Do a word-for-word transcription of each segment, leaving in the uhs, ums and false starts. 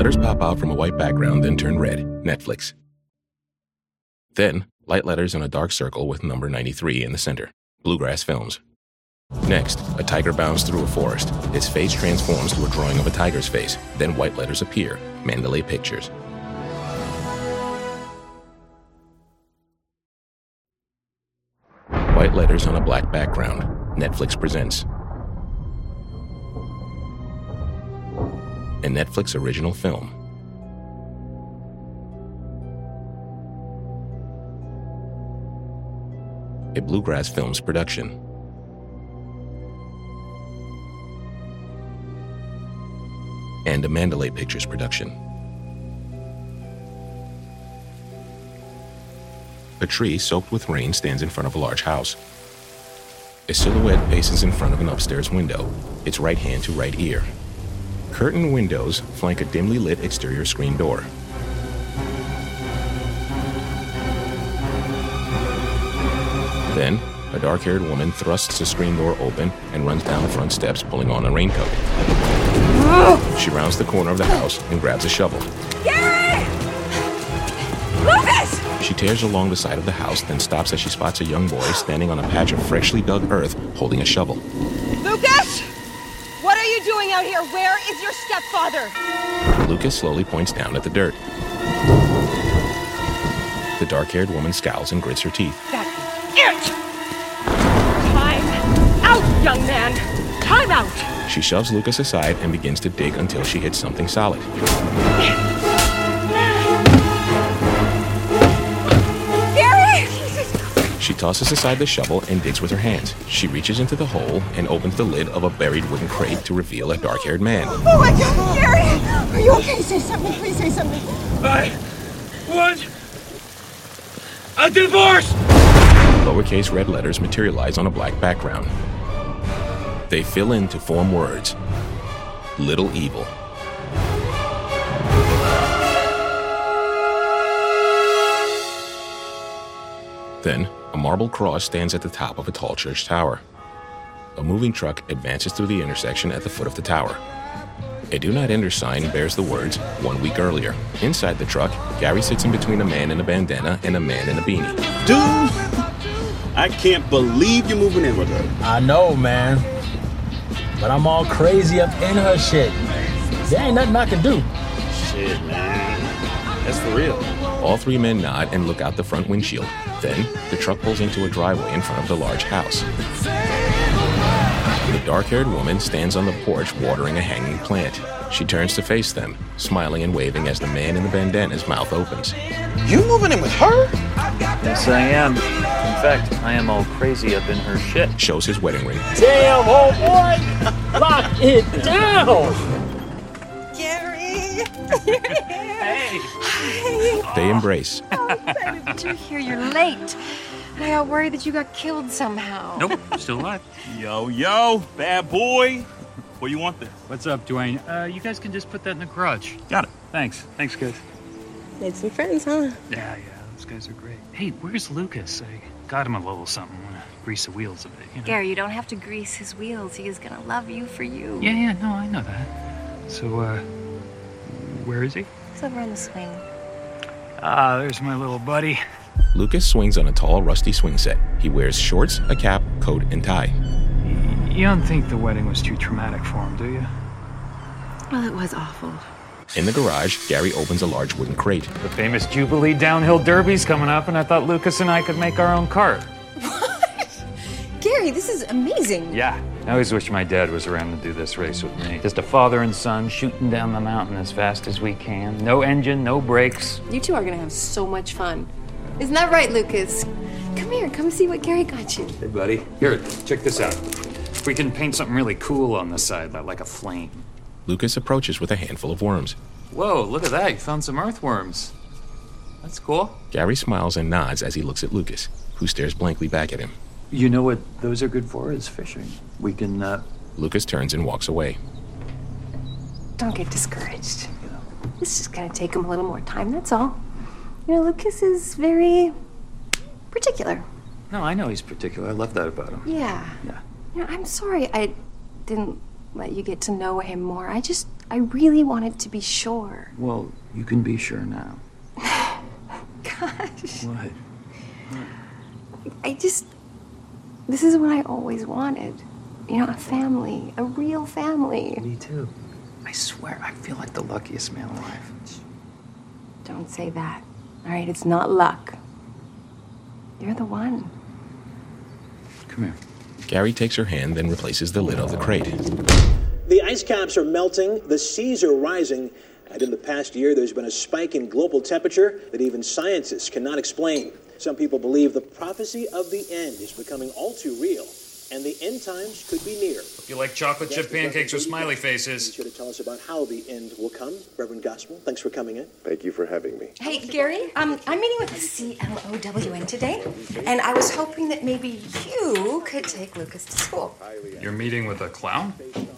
Letters pop out from a white background, then turn red. Netflix. Then, light letters on a dark circle with number ninety-three in the center. Bluegrass Films. Next, a tiger bounds through a forest. Its face transforms to a drawing of a tiger's face. Then white letters appear. Mandalay Pictures. White letters on a black background. Netflix presents. A Netflix original film. A Bluegrass Films production. And a Mandalay Pictures production. A tree soaked with rain stands in front of a large house. A silhouette paces in front of an upstairs window, its right hand to right ear. Curtained windows flank a dimly lit exterior screen door. Then, a dark-haired woman thrusts the screen door open and runs down the front steps, pulling on a raincoat. She rounds the corner of the house and grabs a shovel. Gary! Lucas! She tears along the side of the house, then stops as she spots a young boy standing on a patch of freshly dug earth, holding a shovel. Lucas! What are you doing out here? Where is your stepfather? Lucas slowly points down at the dirt. The dark-haired woman scowls and grits her teeth. That is it! Time out, young man! Time out! She shoves Lucas aside and begins to dig until she hits something solid. Gary! She tosses aside the shovel and digs with her hands. She reaches into the hole and opens the lid of a buried wooden crate to reveal a dark-haired man. Oh my God, Gary! Are you okay? Say something, please say something. I want a divorce! Lowercase red letters materialize on a black background. They fill in to form words. Little Evil. Then, a marble cross stands at the top of a tall church tower. A moving truck advances through the intersection at the foot of the tower. A Do Not Enter sign bears the words, one week earlier. Inside the truck, Gary sits in between a man in a bandana and a man in a beanie. Dude, I can't believe you're moving in with her. I know, man. But I'm all crazy up in her shit. There ain't nothing I can do. Shit, man. That's for real. All three men nod and look out the front windshield. Then, the truck pulls into a driveway in front of the large house. The dark-haired woman stands on the porch watering a hanging plant. She turns to face them, smiling and waving as the man in the bandana's mouth opens. You moving in with her? Yes, I am. In fact, I am all crazy up in her shit. Shows his wedding ring. Damn, old boy! Lock it down! Gary! Hey! Hi! They embrace. Oh, I'm excited to hear you're late. And I got worried that you got killed somehow. Nope, still alive. Yo, yo, bad boy. Where you want this? What's up, Dwayne? Uh, you guys can just put that in the garage. Got it. Thanks. Thanks, guys. Made some friends, huh? Yeah, yeah, those guys are great. Hey, where's Lucas? I got him a little something. I want to grease the wheels a bit, you know? Gary, you don't have to grease his wheels. He is gonna love you for you. Yeah, yeah, no, I know that. So, uh, where is he? He's over on the swing. Ah, there's my little buddy. Lucas swings on a tall, rusty swing set. He wears shorts, a cap, coat, and tie. You don't think the wedding was too traumatic for him, do you? Well, it was awful. In the garage, Gary opens a large wooden crate. The famous Jubilee Downhill Derby's coming up, and I thought Lucas and I could make our own cart. What? Gary, this is amazing. Yeah. I always wish my dad was around to do this race with me. Just a father and son shooting down the mountain as fast as we can. No engine, no brakes. You two are gonna have so much fun. Isn't that right, Lucas? Come here, come see what Gary got you. Hey, buddy. Here, check this out. We can paint something really cool on the side, like a flame. Lucas approaches with a handful of worms. Whoa, look at that. You found some earthworms. That's cool. Gary smiles and nods as he looks at Lucas, who stares blankly back at him. You know what those are good for is fishing. We can, uh... Lucas turns and walks away. Don't get discouraged. It's just gonna take him a little more time, that's all. You know, Lucas is very particular. No, I know he's particular. I love that about him. Yeah. Yeah. You know, I'm sorry I didn't let you get to know him more. I just, I really wanted to be sure. Well, you can be sure now. Gosh. What? I just... This is what I always wanted. You know, a family. A real family. Me too. I swear, I feel like the luckiest man alive. Don't say that. All right, it's not luck. You're the one. Come here. Gary takes her hand, then replaces the lid of the crate. The ice caps are melting, the seas are rising, and in the past year there's been a spike in global temperature that even scientists cannot explain. Some people believe the prophecy of the end is becoming all too real, and the end times could be near. If you like chocolate chip pancakes with smiley faces. Be sure to tell us about how the end will come. Reverend Gospel, thanks for coming in. Thank you for having me. Hey, Gary, um, I'm meeting with the C L O W N today, and I was hoping that maybe you could take Lucas to school. You're meeting with a clown?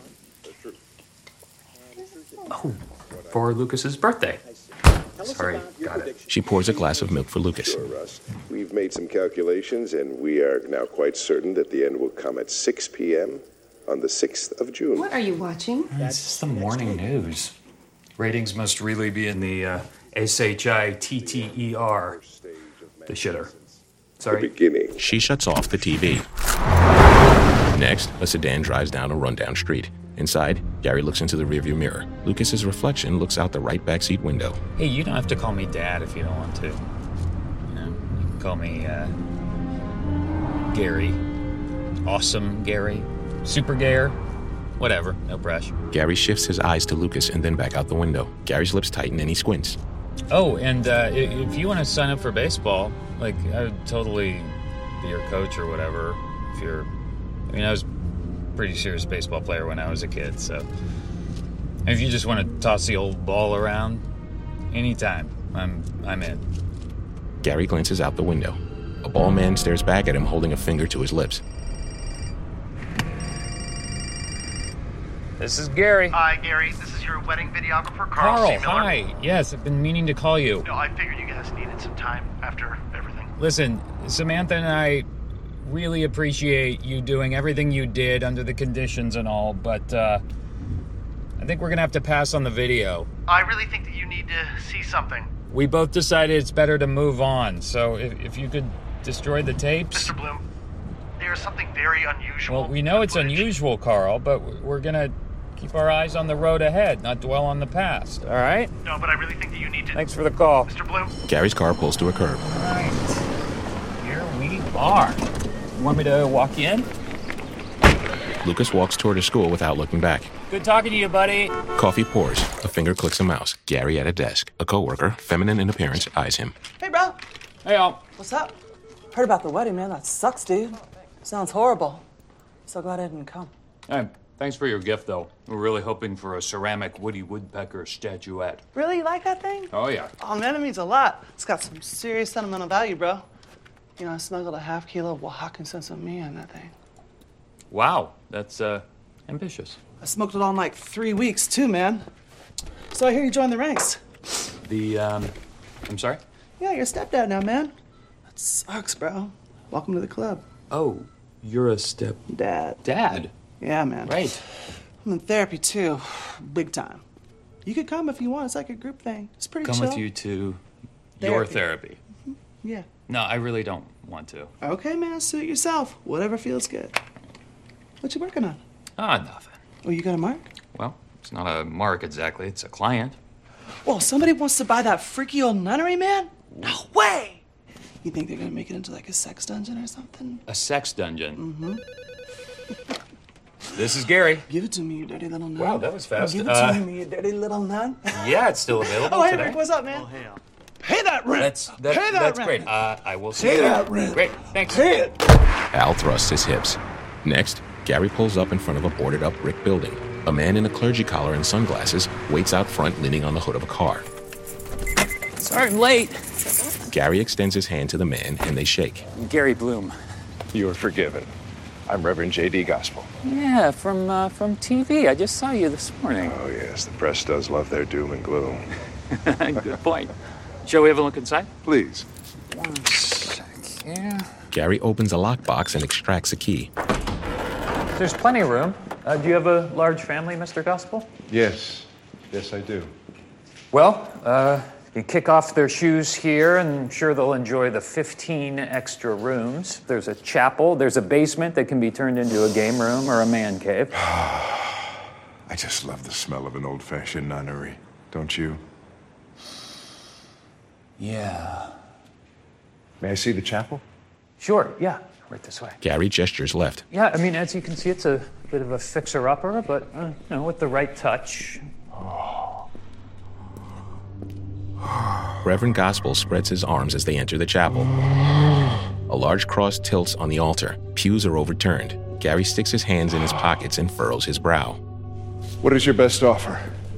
Oh, for Lucas's birthday. Sorry, got it. She pours a glass of milk for Lucas. Sure, Russ. We've made some calculations, and we are now quite certain that the end will come at six p.m. on the sixth of June. What are you watching? It's just the morning news. Ratings must really be in the uh, S H I T T E R. The shitter. Sorry. The beginning. She shuts off the T V. Next, a sedan drives down a rundown street. Inside, Gary looks into the rearview mirror. Lucas's reflection looks out the right backseat window. Hey, you don't have to call me Dad if you don't want to. You know, you can call me, uh, Gary. Awesome Gary. Super Gayer. Whatever, no pressure. Gary shifts his eyes to Lucas and then back out the window. Gary's lips tighten and he squints. Oh, and uh, if you want to sign up for baseball, like, I would totally be your coach or whatever. If you're, I mean, I was a pretty serious baseball player when I was a kid, so if you just want to toss the old ball around, anytime, I'm I'm in. Gary glances out the window. A ball man stares back at him, holding a finger to his lips. This is Gary. Hi, Gary. This is your wedding videographer, Carl, Carl, C. Miller. hi. Yes, I've been meaning to call you. No, I figured you guys needed some time after everything. Listen, Samantha and I really appreciate you doing everything you did under the conditions and all, but uh, I think we're going to have to pass on the video. I really think that you need to see something. We both decided it's better to move on, so if, if you could destroy the tapes... Mister Bloom, there is something very unusual. Well, we know it's footage. unusual, Carl, but we're going to keep our eyes on the road ahead, not dwell on the past, all right? No, but I really think that you need to... Thanks for the call. Mister Bloom? Gary's car pulls to a curb. All right, here we are. You want me to walk you in? Lucas walks toward his school without looking back. Good talking to you, buddy. Coffee pours. A finger clicks a mouse. Gary at a desk. A coworker, feminine in appearance, eyes him. Hey, bro. Hey, y'all. What's up? Heard about the wedding, man. That sucks, dude. Sounds horrible. So glad I didn't come. Hey, thanks for your gift, though. We're really hoping for a ceramic Woody Woodpecker statuette. Really? You like that thing? Oh, yeah. Oh, man, it means a lot. It's got some serious sentimental value, bro. You know, I smuggled a half kilo of Oaxacan sense of me in that thing. Wow, that's, uh, ambitious. I smoked it all in like three weeks, too, man. So I hear you joined the ranks. The, um, I'm sorry? Yeah, you're a stepdad now, man. That sucks, bro. Welcome to the club. Oh, you're a step... Dad. Dad? Yeah, man. Right. I'm in therapy, too. Big time. You could come if you want. It's like a group thing. It's pretty Come chill. with you to your therapy. Mm-hmm. Yeah. No, I really don't want to. Okay, man. Suit yourself. Whatever feels good. What you working on? Ah, nothing. Oh, you got a mark? Well, it's not a mark exactly. It's a client. Well, somebody wants to buy that freaky old nunnery, man? No way! You think they're gonna make it into like a sex dungeon or something? A sex dungeon? Mm-hmm. This is Gary. Give it to me, you dirty little nun. Wow, that was fast. Oh, give it Uh, to me, you dirty little nun. Yeah, it's still available Oh, hey, today. Rick, what's up, man? Oh, hey, Pay that rent! That's, that, Pay that that's rent! great. Uh, I will see Pay you that later. rent! Great, thanks. Pay it! Al thrusts his hips. Next, Gary pulls up in front of a boarded-up brick building. A man in a clergy collar and sunglasses waits out front leaning on the hood of a car. Sorry I'm late. Gary extends his hand to the man, and they shake. Gary Bloom. You are forgiven. I'm Reverend J D Gospel. Yeah, from uh, from T V. I just saw you this morning. Oh, yes, the press does love their doom and gloom. Good point. Shall we have a look inside? Please. One sec here. Gary opens a lockbox and extracts a key. There's plenty of room. Uh, do you have a large family, Mister Gospel? Yes, Yes, I do. Well, uh, you kick off their shoes here, and I'm sure they'll enjoy the fifteen extra rooms. There's a chapel, there's a basement that can be turned into a game room or a man cave. I just love the smell of an old-fashioned nunnery, don't you? Yeah. May I see the chapel? Sure, yeah, right this way. Gary gestures left. Yeah, I mean, as you can see, it's a bit of a fixer-upper, but, uh, you know, with the right touch. Reverend Gospel spreads his arms as they enter the chapel. A large cross tilts on the altar. Pews are overturned. Gary sticks his hands in his pockets and furrows his brow. What is your best offer?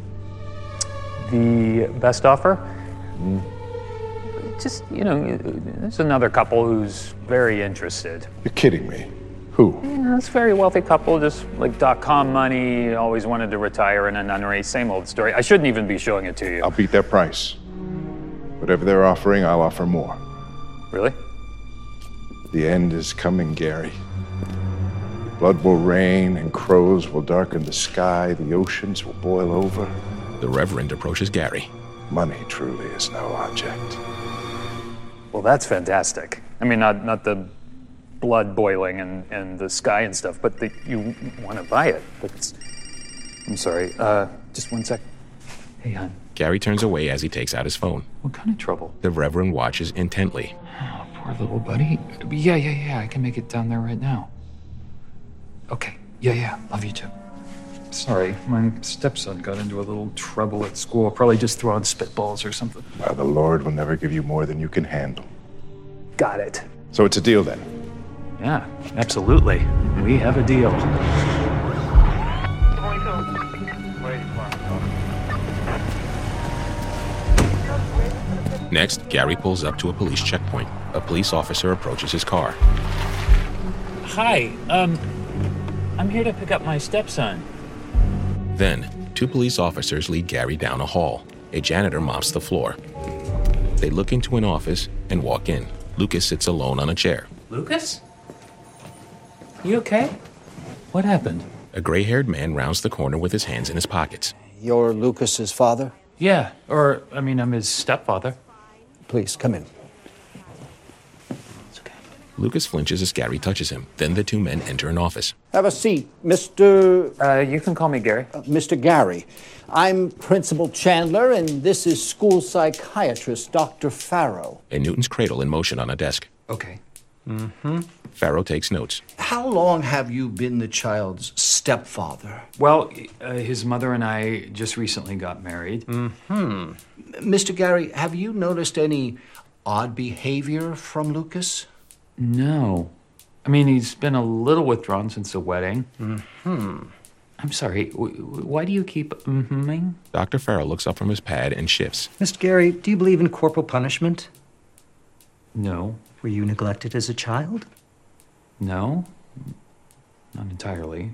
The best offer? Mm. Just, you know, there's another couple who's very interested. You're kidding me. Who? Yeah, it's a very wealthy couple, just like dot-com money, always wanted to retire in a nunnery. Same old story. I shouldn't even be showing it to you. I'll beat their price. Whatever they're offering, I'll offer more. Really? The end is coming, Gary. Blood will rain and crows will darken the sky. The oceans will boil over. The Reverend approaches Gary. Money truly is no object. Well, that's fantastic. I mean, not not the blood boiling and, and the sky and stuff, but the, you want to buy it. That's, I'm sorry. Uh, just one sec. Hey, hon. Gary turns away as he takes out his phone. What kind of trouble? The Reverend watches intently. Oh, poor little buddy. Yeah, yeah, yeah. I can make it down there right now. Okay. Yeah, yeah. Love you too. Sorry, my stepson got into a little trouble at school. Probably just throwing spitballs or something. Well, the Lord will never give you more than you can handle. Got it. So it's a deal then? Yeah, absolutely. We have a deal. Next, Gary pulls up to a police checkpoint. A police officer approaches his car. Hi, um, I'm here to pick up my stepson. Then, two police officers lead Gary down a hall. A janitor mops the floor. They look into an office and walk in. Lucas sits alone on a chair. Lucas? You okay? What happened? A gray-haired man rounds the corner with his hands in his pockets. You're Lucas's father? Yeah, or, I mean, I'm his stepfather. Please, come in. It's okay. Lucas flinches as Gary touches him. Then the two men enter an office. Have a seat, Mister Uh, you can call me Gary. Uh, Mister Gary. I'm Principal Chandler, and this is school psychiatrist Doctor Farrow. A Newton's cradle in motion on a desk. Okay. Mm-hmm. Farrow takes notes. How long have you been the child's stepfather? Well, uh, his mother and I just recently got married. Mm-hmm. Mister Gary, have you noticed any odd behavior from Lucas? No. I mean, he's been a little withdrawn since the wedding. Mm-hmm. I'm sorry, w- w- why do you keep mm-hmming? Doctor Farrow looks up from his pad and shifts. Mister Gary, do you believe in corporal punishment? No. Were you neglected as a child? No. Not entirely.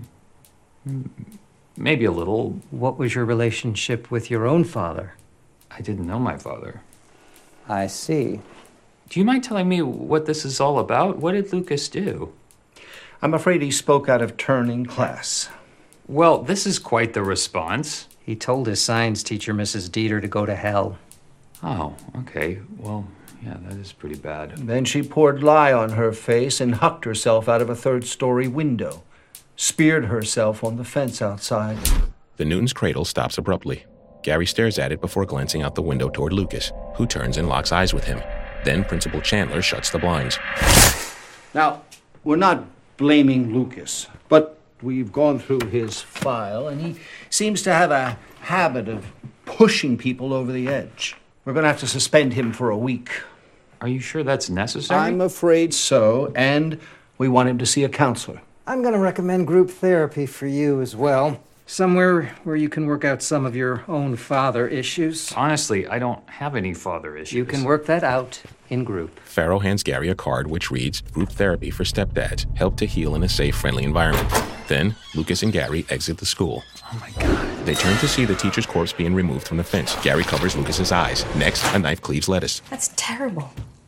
Maybe a little. What was your relationship with your own father? I didn't know my father. I see. Do you mind telling me what this is all about? What did Lucas do? I'm afraid he spoke out of turn in class. Well, this is quite the response. He told his science teacher, Missus Dieter, to go to hell. Oh, okay. Well, yeah, that is pretty bad. Then she poured lye on her face and hucked herself out of a third-story window. Speared herself on the fence outside. The Newton's cradle stops abruptly. Gary stares at it before glancing out the window toward Lucas, who turns and locks eyes with him. Then Principal Chandler shuts the blinds. Now, we're not blaming Lucas, but we've gone through his file, and he seems to have a habit of pushing people over the edge. We're going to have to suspend him for a week. Are you sure that's necessary? I'm afraid so, and we want him to see a counselor. I'm going to recommend group therapy for you as well. Somewhere where you can work out some of your own father issues. Honestly, I don't have any father issues. You can work that out in group. Farrow hands Gary a card which reads, Group Therapy for Stepdads. Help to heal in a safe, friendly environment. Then, Lucas and Gary exit the school. Oh my God. They turn to see the teacher's corpse being removed from the fence. Gary covers Lucas's eyes. Next, a knife cleaves lettuce. That's terrible.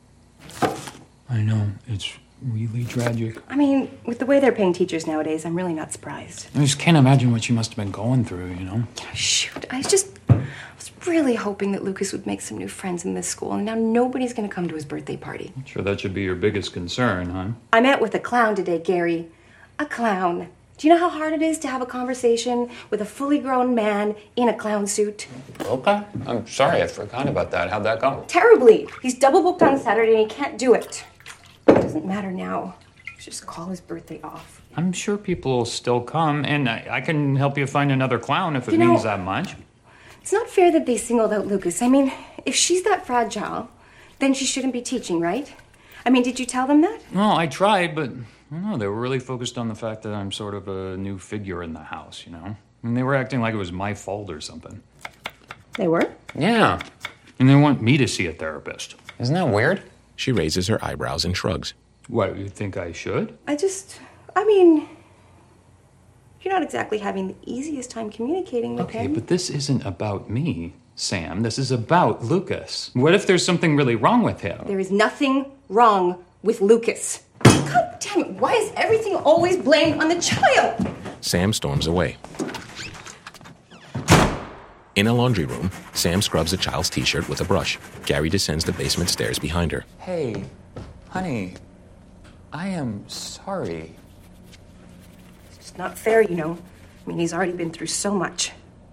I know. It's really tragic. I mean, with the way they're paying teachers nowadays, I'm really not surprised. I just can't imagine what she must have been going through, you know? Yeah, shoot. I was just really hoping that Lucas would make some new friends in this school, and now nobody's going to come to his birthday party. I'm sure that should be your biggest concern, huh? I met with a clown today, Gary. A clown. Do you know how hard it is to have a conversation with a fully grown man in a clown suit? Okay. I'm sorry, I forgot about that. How'd that go? Terribly. He's double booked on Saturday and he can't do it. It doesn't matter now. Just call his birthday off. I'm sure people will still come, and I, I can help you find another clown if it You know- means that much. It's not fair that they singled out Lucas. I mean, if she's that fragile, then she shouldn't be teaching, right? I mean, did you tell them that? Well, I tried, but I don't know. They were really focused on the fact that I'm sort of a new figure in the house, you know? And they were acting like it was my fault or something. They were? Yeah. And they want me to see a therapist. Isn't that weird? She raises her eyebrows and shrugs. What, you think I should? I just, I mean, you're not exactly having the easiest time communicating with Okay, him. but this isn't about me, Sam. This is about Lucas. What if there's something really wrong with him? There is nothing wrong with Lucas. God damn it, why is everything always blamed on the child? Sam storms away. In a laundry room, Sam scrubs a child's t-shirt with a brush. Gary descends the basement stairs behind her. Hey, honey, I am sorry. It's not fair, you know. I mean, he's already been through so much.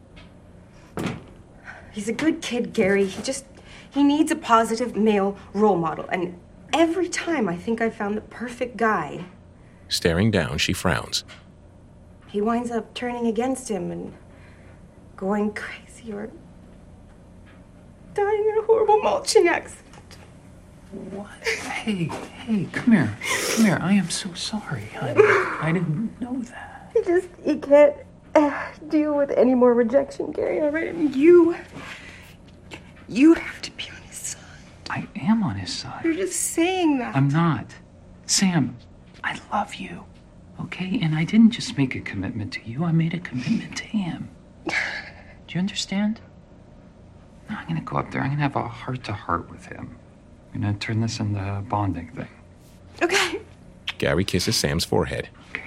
He's a good kid, Gary. He just, he needs a positive male role model. And every time I think I've found the perfect guy, Staring down, she frowns. he winds up turning against him and going crazy or dying in a horrible mulching accident. What? Hey, hey, come here. Come here. I am so sorry, honey. I didn't know that. He just, he can't uh, deal with any more rejection, Gary. All right? I mean, you, you have to be on his side. I am on his side. You're just saying that. I'm not. Sam, I love you, okay? And I didn't just make a commitment to you. I made a commitment to him. Do you understand? No, I'm gonna go up there. I'm gonna have a heart-to-heart with him. I'm gonna turn this into a bonding thing. Okay. Gary kisses Sam's forehead.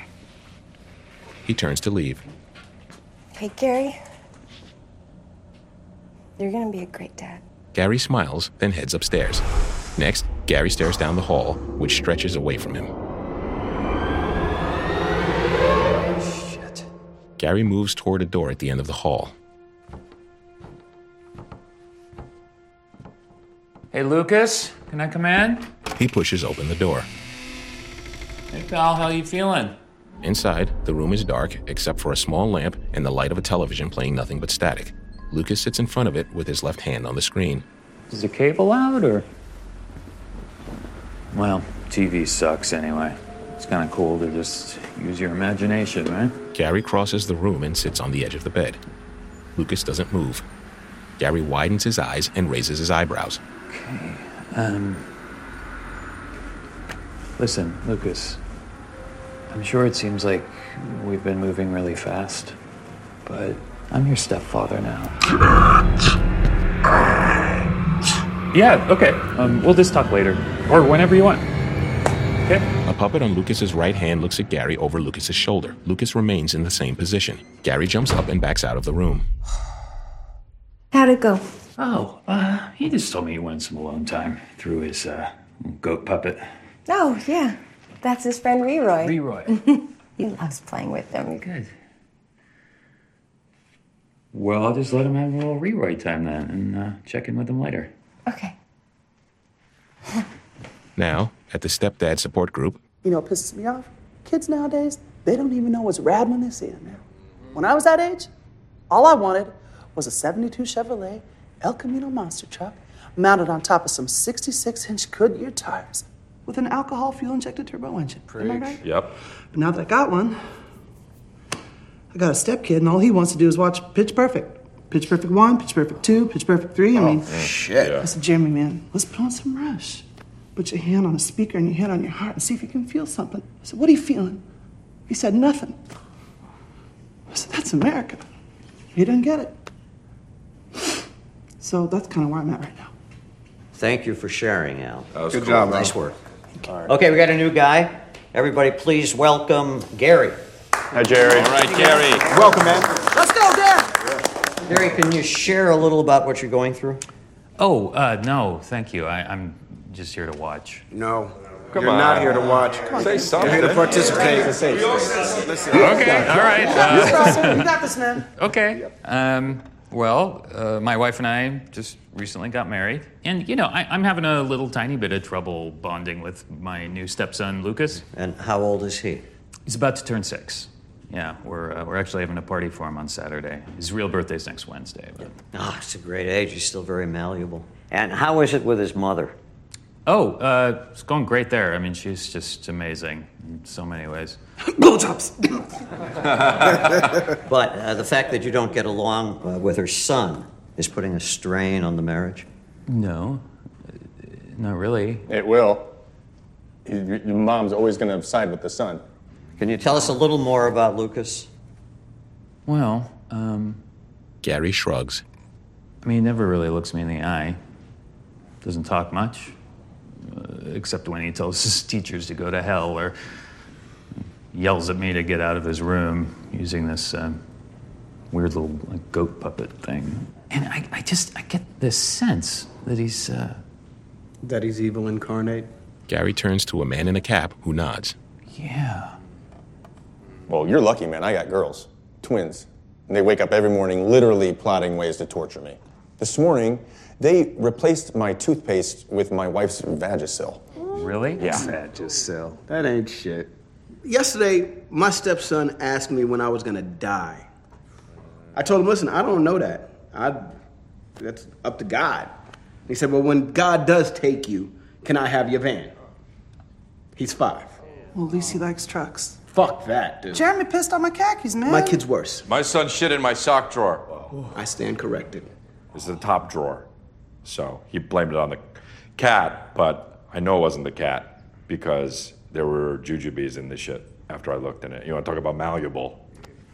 He turns to leave. Hey, Gary. You're gonna be a great dad. Gary smiles, then heads upstairs. Next, Gary stares down the hall, which stretches away from him. Shit. Gary moves toward a door at the end of the hall. Hey, Lucas, can I come in? He pushes open the door. Hey, pal, how you feeling? Inside, the room is dark except for a small lamp and the light of a television playing nothing but static. Lucas sits in front of it with his left hand on the screen. Is the cable out, or? Well, T V sucks anyway. It's kind of cool to just use your imagination, right? Gary crosses the room and sits on the edge of the bed. Lucas doesn't move. Gary widens his eyes and raises his eyebrows. Okay, um... Listen, Lucas. I'm sure it seems like we've been moving really fast, but I'm your stepfather now. Yeah, okay. Um, we'll just talk later. Or whenever you want. Okay? A puppet on Lucas's right hand looks at Gary over Lucas's shoulder. Lucas remains in the same position. Gary jumps up and backs out of the room. How'd it go? Oh, uh, he just told me he wanted some alone time through his, uh, goat puppet. Oh, yeah. That's his friend Leroy. Leroy. He loves playing with them. Good. Well, I'll just let him have a little rewrite time then, and uh, check in with him later. Okay. Now, at the stepdad support group, You know what pisses me off? Kids nowadays, they don't even know what's rad when they see it, man. When I was that age, all I wanted was a seventy-two Chevrolet El Camino monster truck mounted on top of some sixty-six inch Goodyear tires with an alcohol fuel-injected turbo engine. Am I right? Yep. But now that I got one, I got a stepkid, and all he wants to do is watch Pitch Perfect. Pitch Perfect one, Pitch Perfect two, Pitch Perfect three. I mean, shit. I said, Jeremy, man, let's put on some Rush. Put your hand on a speaker and your hand on your heart and see if you can feel something. I said, what are you feeling? He said, nothing. I said, that's America. He didn't get it. So that's kind of where I'm at right now. Thank you for sharing, Al. That was Good cool. job, nice work. Okay, we got a new guy. Everybody, please welcome Gary. Hi, Jerry. All right, Gary. Welcome, man. Let's go, Dad. Gary, can you share a little about what you're going through? Oh, uh, no, thank you. I, I'm just here to watch. No. Come You're on. not here to watch. Say something. You're here to participate. Listen. Okay, all right. Uh, You got this, man. okay. Um, well, uh, my wife and I just recently got married. And, you know, I, I'm having a little tiny bit of trouble bonding with my new stepson, Lucas. And how old is he? He's about to turn six. Yeah, we're, uh, we're actually having a party for him on Saturday. His real birthday's next Wednesday. But... Oh, it's a great age. He's still very malleable. And how is it with his mother? Oh, uh, it's going great there. I mean, she's just amazing in so many ways. Blowjobs. But uh, the fact that you don't get along uh, with her son is putting a strain on the marriage? No, not really. It will. Your your mom's always going to side with the son. Can you tell us a little more about Lucas? Well, um... Gary shrugs. I mean, he never really looks me in the eye. Doesn't talk much. Uh, except when he tells his teachers to go to hell, or yells at me to get out of his room using this uh, weird little like, goat puppet thing. And I, I just, I get this sense that he's... Uh... That he's evil incarnate? Gary turns to a man in a cap who nods. Yeah. Well, you're lucky, man. I got girls. Twins. And they wake up every morning literally plotting ways to torture me. This morning, they replaced my toothpaste with my wife's Vagisil. Really? Yeah. Vagisil. That ain't shit. Yesterday, my stepson asked me when I was gonna die. I told him, listen, I don't know that. I, that's up to God. He said, well, when God does take you, can I have your van? He's five. Well, at least he likes trucks. Fuck that, dude. Jeremy pissed on my khakis, man. My kid's worse. My son shit in my sock drawer. I stand corrected. It's the top drawer. So he blamed it on the cat, but I know it wasn't the cat because there were jujubes in the shit after I looked in it. You want to talk about malleable?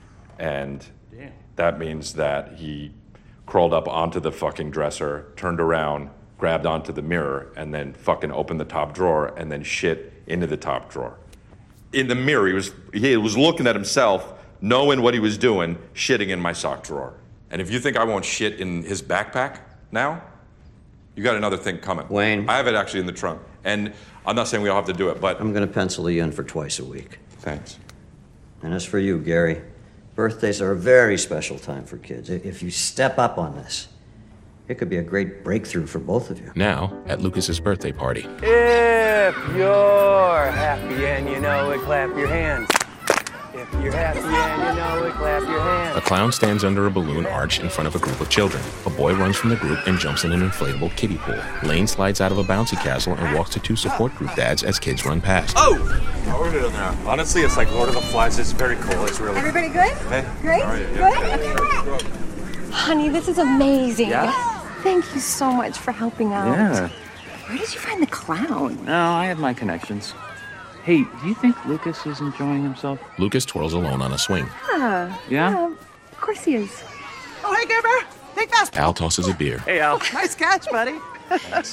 And Damn. That means that he crawled up onto the fucking dresser, turned around, grabbed onto the mirror, and then fucking opened the top drawer and then shit into the top drawer. In the mirror, he was he was looking at himself, knowing what he was doing, shitting in my sock drawer. And if you think I won't shit in his backpack now, you got another thing coming. Wayne. I have it actually in the trunk. And I'm not saying we all have to do it, but... I'm going to pencil you in for twice a week. Thanks. And as for you, Gary, birthdays are a very special time for kids. If you step up on this, it could be a great breakthrough for both of you. Now, at Lucas's birthday party. If you're happy and you know it, clap your hands. If you're happy and you know it, clap your hands. A clown stands under a balloon arch in front of a group of children. A boy runs from the group and jumps in an inflatable kiddie pool. Lane slides out of a bouncy castle and walks to two support group dads as kids run past. Oh! How are we doing there? Honestly, it's like Lord of the Flies. It's very cool. It's really... Everybody good? Hey. Great? How are you? Good? Honey, this is amazing. Yeah? Thank you so much for helping out. Yeah. Where did you find the clown? No, I have my connections. Hey, do you think Lucas is enjoying himself? Lucas twirls alone on a swing. Yeah. Yeah? Of course he is. Oh, hey, Gerber. Think fast. Al tosses a beer. Hey, Al. Nice catch, buddy. This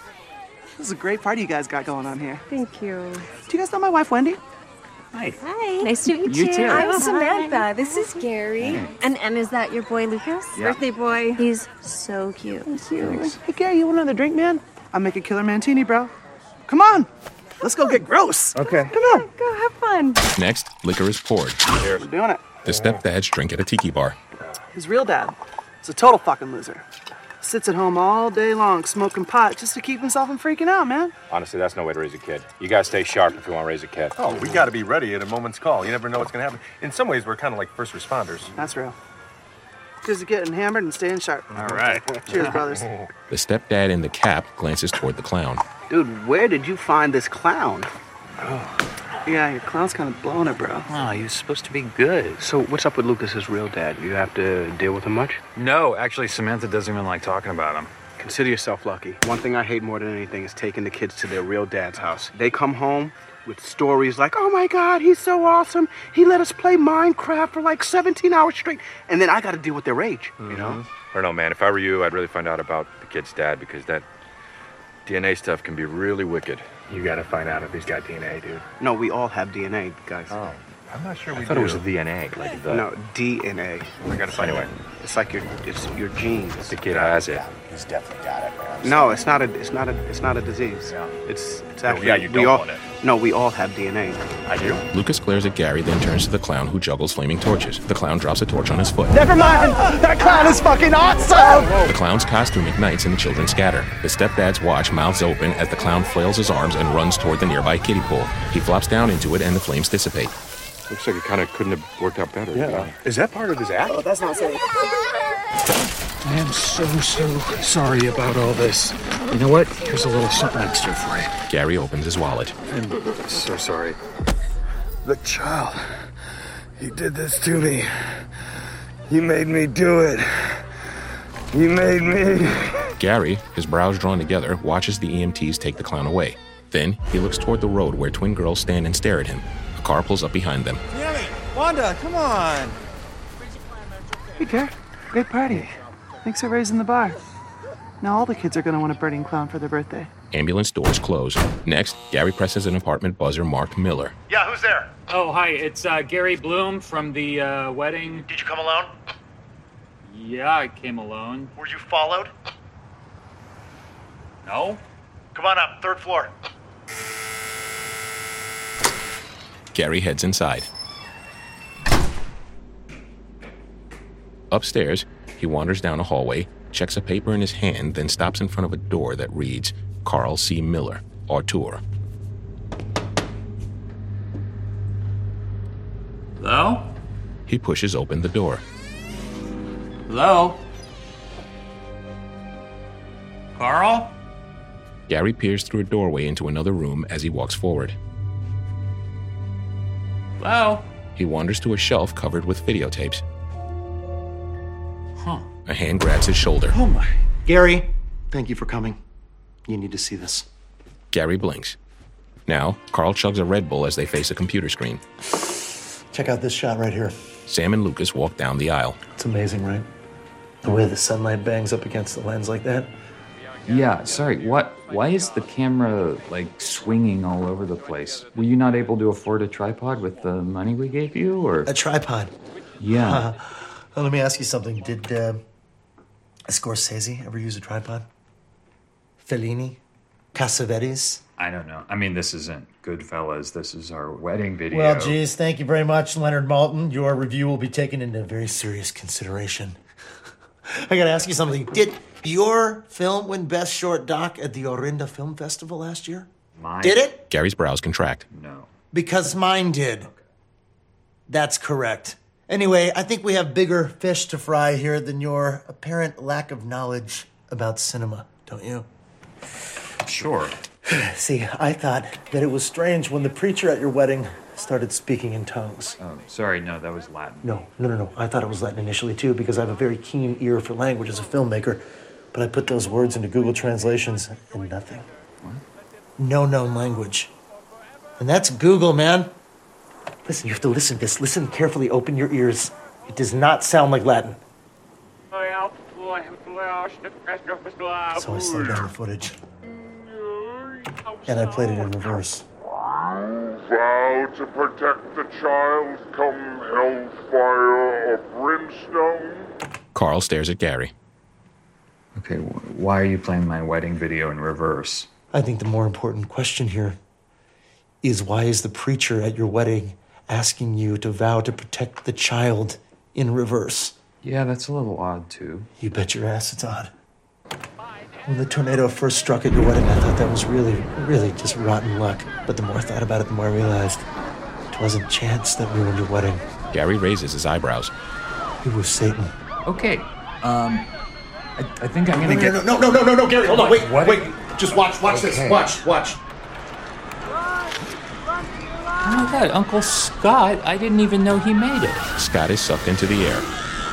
is a great party you guys got going on here. Thank you. Do you guys know my wife, Wendy? Hi. Hi. Nice to meet You you. too. I'm Samantha. This is Gary. And and is that your boy Lucas? Yeah. Birthday boy. He's so cute. Thank you. Hey, Gary, you want another drink, man? I'll make a killer mantini, bro. Come on. Let's go get gross. Okay. Come on. Go have fun. Next, liquor is poured. We're doing it. The stepdads drink at a tiki bar. His real dad is a total fucking loser. Sits at home all day long smoking pot just to keep himself from freaking out, man. Honestly, that's no way to raise a kid. You gotta stay sharp if you want to raise a kid. Oh, we gotta be ready at a moment's call. You never know what's gonna happen. In some ways, we're kind of like first responders. That's real. Cheers to getting hammered and staying sharp. All right. Cheers, brothers. The stepdad in the cap glances toward the clown. Dude, where did you find this clown? Oh. Yeah, your clown's kind of blowing it, bro. Oh, he was supposed to be good. So what's up with Lucas's real dad? You have to deal with him much? No, actually, Samantha doesn't even like talking about him. Consider yourself lucky. One thing I hate more than anything is taking the kids to their real dad's house. They come home with stories like, oh my God, he's so awesome. He let us play Minecraft for like seventeen hours straight. And then I got to deal with their rage, mm-hmm. you know? I don't know, man. If I were you, I'd really find out about the kid's dad because that D N A stuff can be really wicked. You gotta find out if he's got D N A, dude. No, we all have D N A, guys. Oh. I'm not sure I we thought do. it was the D N A, like the... No, D N A. I gotta find Anyway, It's like your it's your genes. The kid has it. He's definitely got it, man. No, it's not a it's not a it's not a disease. It's it's No, actually yeah, you we don't all want it. no we all have D N A. I do. Lucas glares at Gary, then turns to the clown who juggles flaming torches. The clown drops a torch on his foot. Never mind! That clown is fucking awesome! The clown's costume ignites and the children scatter. The stepdads watch, mouths open, as the clown flails his arms and runs toward the nearby kiddie pool. He flops down into it and the flames dissipate. Looks like it kind of couldn't have worked out better. Yeah. Is that part of his act? Oh, that's not safe. I am so, so sorry about all this. You know what? Here's a little something extra for you. Gary opens his wallet. I'm so sorry. The child. He did this to me. He made me do it. He made me. Gary, his brows drawn together, watches the E M Ts take the clown away. Then he looks toward the road where twin girls stand and stare at him. A car pulls up behind them. Yummy! Wanda, come on! Hey, Gary. Great party. Thanks for raising the bar. Now all the kids are going to want a birding clown for their birthday. Ambulance doors close. Next, Gary presses an apartment buzzer marked Miller. Yeah, who's there? Oh, hi. It's uh, Gary Bloom from the uh, wedding. Did you come alone? Yeah, I came alone. Were you followed? No. Come on up, third floor. Gary heads inside. Upstairs, he wanders down a hallway, checks a paper in his hand, then stops in front of a door that reads, Carl C. Miller, Auteur. Hello? He pushes open the door. Hello? Carl? Gary peers through a doorway into another room as he walks forward. Hello? He wanders to a shelf covered with videotapes. Huh. A hand grabs his shoulder. Oh my. Gary, thank you for coming. You need to see this. Gary blinks. Now, Carl chugs a Red Bull as they face a computer screen. Check out this shot right here. Sam and Lucas walk down the aisle. It's amazing, right? The way the sunlight bangs up against the lens like that. Yeah, sorry, what? Why is the camera, like, swinging all over the place? Were you not able to afford a tripod with the money we gave you, or? A tripod? Yeah. Uh, well, let me ask you something. Did uh, Scorsese ever use a tripod? Fellini? Cassavetes? I don't know. I mean, this isn't Goodfellas. This is our wedding video. Well, geez, thank you very much, Leonard Maltin. Your review will be taken into very serious consideration. I gotta ask you something. Did your film win Best Short Doc at the Orinda Film Festival last year? Mine? Did it? Gary's brows contract. No. Because mine did. Okay. That's correct. Anyway, I think we have bigger fish to fry here than your apparent lack of knowledge about cinema, don't you? Sure. See, I thought that it was strange when the preacher at your wedding started speaking in tongues. Oh, sorry, no, that was Latin. No, no, no, no. I thought it was Latin initially, too, because I have a very keen ear for language as a filmmaker. But I put those words into Google Translations and nothing. What? No known language. And that's Google, man. Listen, you have to listen to this. Listen carefully. Open your ears. It does not sound like Latin. So I slowed down the footage. And I played it in reverse. Vow to protect the child, come hellfire or brimstone. Carl stares at Gary. Okay, wh- why are you playing my wedding video in reverse? I think the more important question here is why is the preacher at your wedding asking you to vow to protect the child in reverse? Yeah, that's a little odd, too. You bet your ass it's odd. When the tornado first struck at your wedding, I thought that was really, really just rotten luck. But the more I thought about it, the more I realized it wasn't chance that ruined your wedding. Gary raises his eyebrows. It was Satan. Okay, um, I, I think I'm gonna no, get... No, no, no, no, no, no, Gary, hold on, wait, what? wait. Just watch, watch Okay. this, watch, watch. Oh my god, Uncle Scott, I didn't even know he made it. Scott is sucked into the air.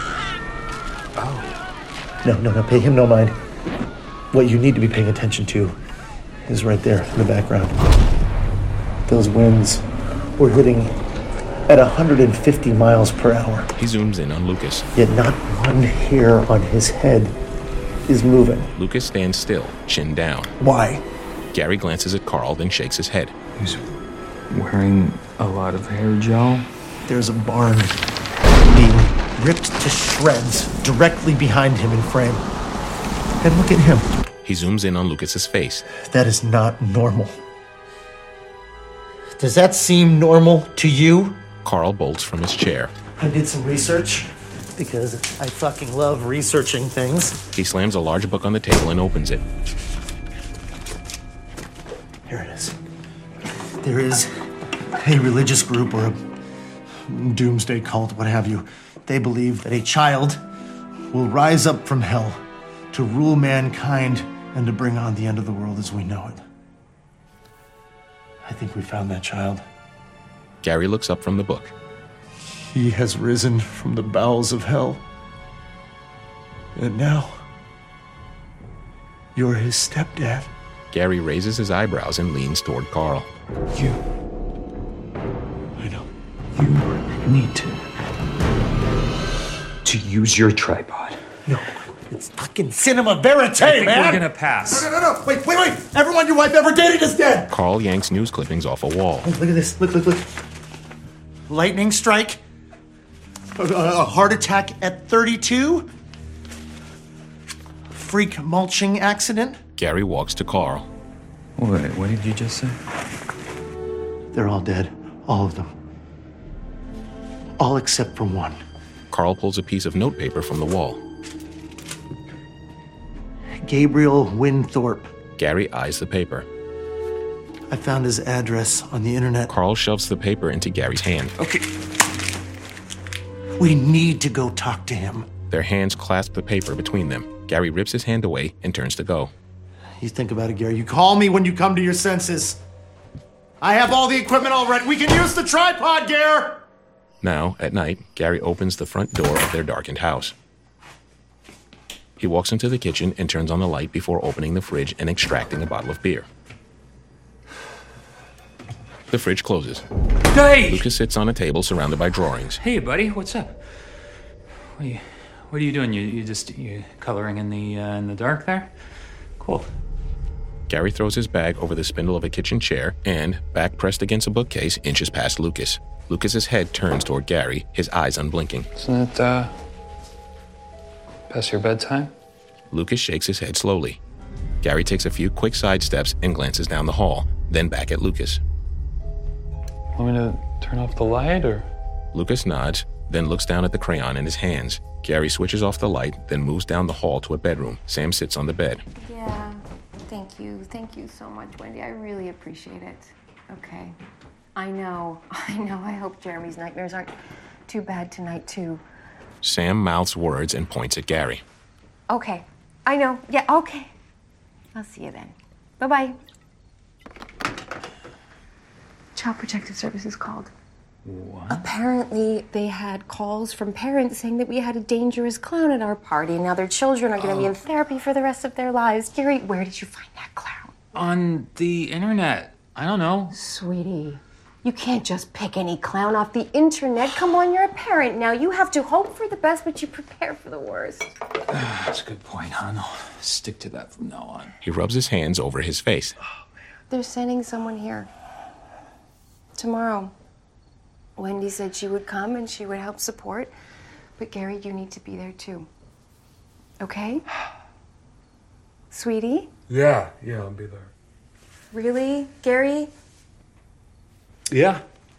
No, no, no, pay him no mind. What you need to be paying attention to is right there in the background. Those winds were hitting at one hundred fifty miles per hour. He zooms in on Lucas. Yet not one hair on his head is moving. Lucas stands still, chin down. Why? Gary glances at Carl, then shakes his head. He's wearing a lot of hair gel. There's a barn being ripped to shreds directly behind him in frame. And look at him. He zooms in on Lucas's face. That is not normal. Does that seem normal to you? Carl bolts from his chair. I did some research because I fucking love researching things. He slams a large book on the table and opens it. Here it is. There is a religious group or a doomsday cult, what have you. They believe that a child will rise up from hell to rule mankind and to bring on the end of the world as we know it. I think we found that child. Gary looks up from the book. He has risen from the bowels of hell. And now, you're his stepdad. Gary raises his eyebrows and leans toward Carl. You. I know. You need to. to use your tripod. No. It's fucking cinema verite, I think man! we're gonna pass. No, no, no, no! Wait, wait, wait! Everyone your wife ever dated is dead! Carl yanks news clippings off a wall. Look, look at this. Look, look, look. Lightning strike. A, a heart attack at thirty-two. Freak mulching accident. Gary walks to Carl. Wait, what did you just say? They're all dead. All of them. All except for one. Carl pulls a piece of notepaper from the wall. Gabriel Winthorpe. Gary eyes the paper. I found his address on the internet. Carl shoves the paper into Gary's hand. Okay. We need to go talk to him. Their hands clasp the paper between them. Gary rips his hand away and turns to go. You think about it, Gary. You call me when you come to your senses. I have all the equipment already. We can use the tripod, Gare! Now, at night, Gary opens the front door of their darkened house. He walks into the kitchen and turns on the light before opening the fridge and extracting a bottle of beer. The fridge closes. Hey! Lucas sits on a table surrounded by drawings. Hey, buddy, what's up? What are you, what are you doing? You, you just you coloring in the uh, in the dark there? Cool. Gary throws his bag over the spindle of a kitchen chair and, back pressed against a bookcase, inches past Lucas. Lucas's head turns toward Gary, his eyes unblinking. Isn't it uh, past your bedtime? Lucas shakes his head slowly. Gary takes a few quick side steps and glances down the hall, then back at Lucas. Want me to turn off the light, or? Lucas nods, then looks down at the crayon in his hands. Gary switches off the light, then moves down the hall to a bedroom. Sam sits on the bed. Yeah, thank you. Thank you so much, Wendy. I really appreciate it. Okay. I know. I know. I hope Jeremy's nightmares aren't too bad tonight, too. Sam mouths words and points at Gary. Okay. I know. Yeah, okay. I'll see you then. Bye-bye. Child Protective Services called. What? Apparently, they had calls from parents saying that we had a dangerous clown at our party, and now their children are going to be in therapy for the rest of their lives. Gary, where did you find that clown? On the internet. I don't know. Sweetie, you can't just pick any clown off the internet. Come on, you're a parent now. You have to hope for the best, but you prepare for the worst. That's a good point, hon. I'll stick to that from now on. He rubs his hands over his face. They're sending someone here. Tomorrow. Wendy said she would come and she would help support. But Gary, you need to be there too. Okay? Sweetie? Yeah, yeah, I'll be there. Really? Gary? Yeah.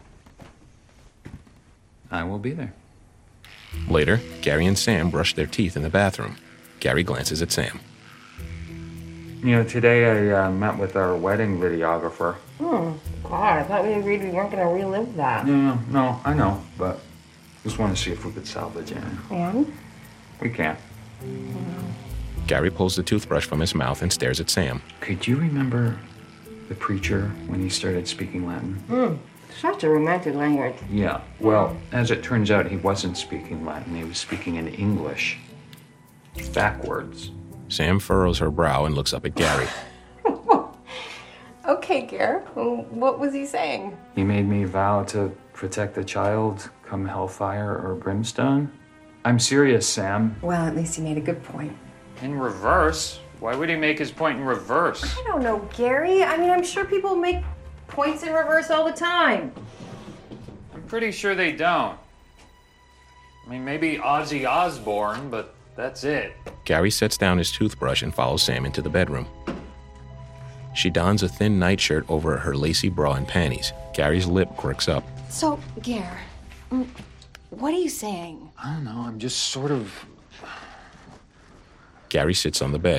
I will be there. Later, Gary and Sam brush their teeth in the bathroom. Gary glances at Sam. You know, today I uh, met with our wedding videographer. Hmm. God, I thought we agreed we weren't going to relive that. No, no, no, I know, but just want to see if we could salvage it. And? We can't. Gary pulls the toothbrush from his mouth and stares at Sam. Could you remember the preacher when he started speaking Latin? Hmm. Such a romantic language. Yeah. Well, as it turns out, he wasn't speaking Latin. He was speaking in English. Backwards. Sam furrows her brow and looks up at Gary. Okay, Gare. What was he saying? He made me vow to protect the child, come hellfire or brimstone. I'm serious, Sam. Well, at least he made a good point. In reverse? Why would he make his point in reverse? I don't know, Gary. I mean, I'm sure people make points in reverse all the time. I'm pretty sure they don't. I mean, maybe Ozzy Osbourne, but that's it. Gary sets down his toothbrush and follows Sam into the bedroom. She dons a thin nightshirt over her lacy bra and panties. Gary's lip quirks up. So, Gare, mm, what are you saying? I don't know, I'm just sort of... Gary sits on the bed.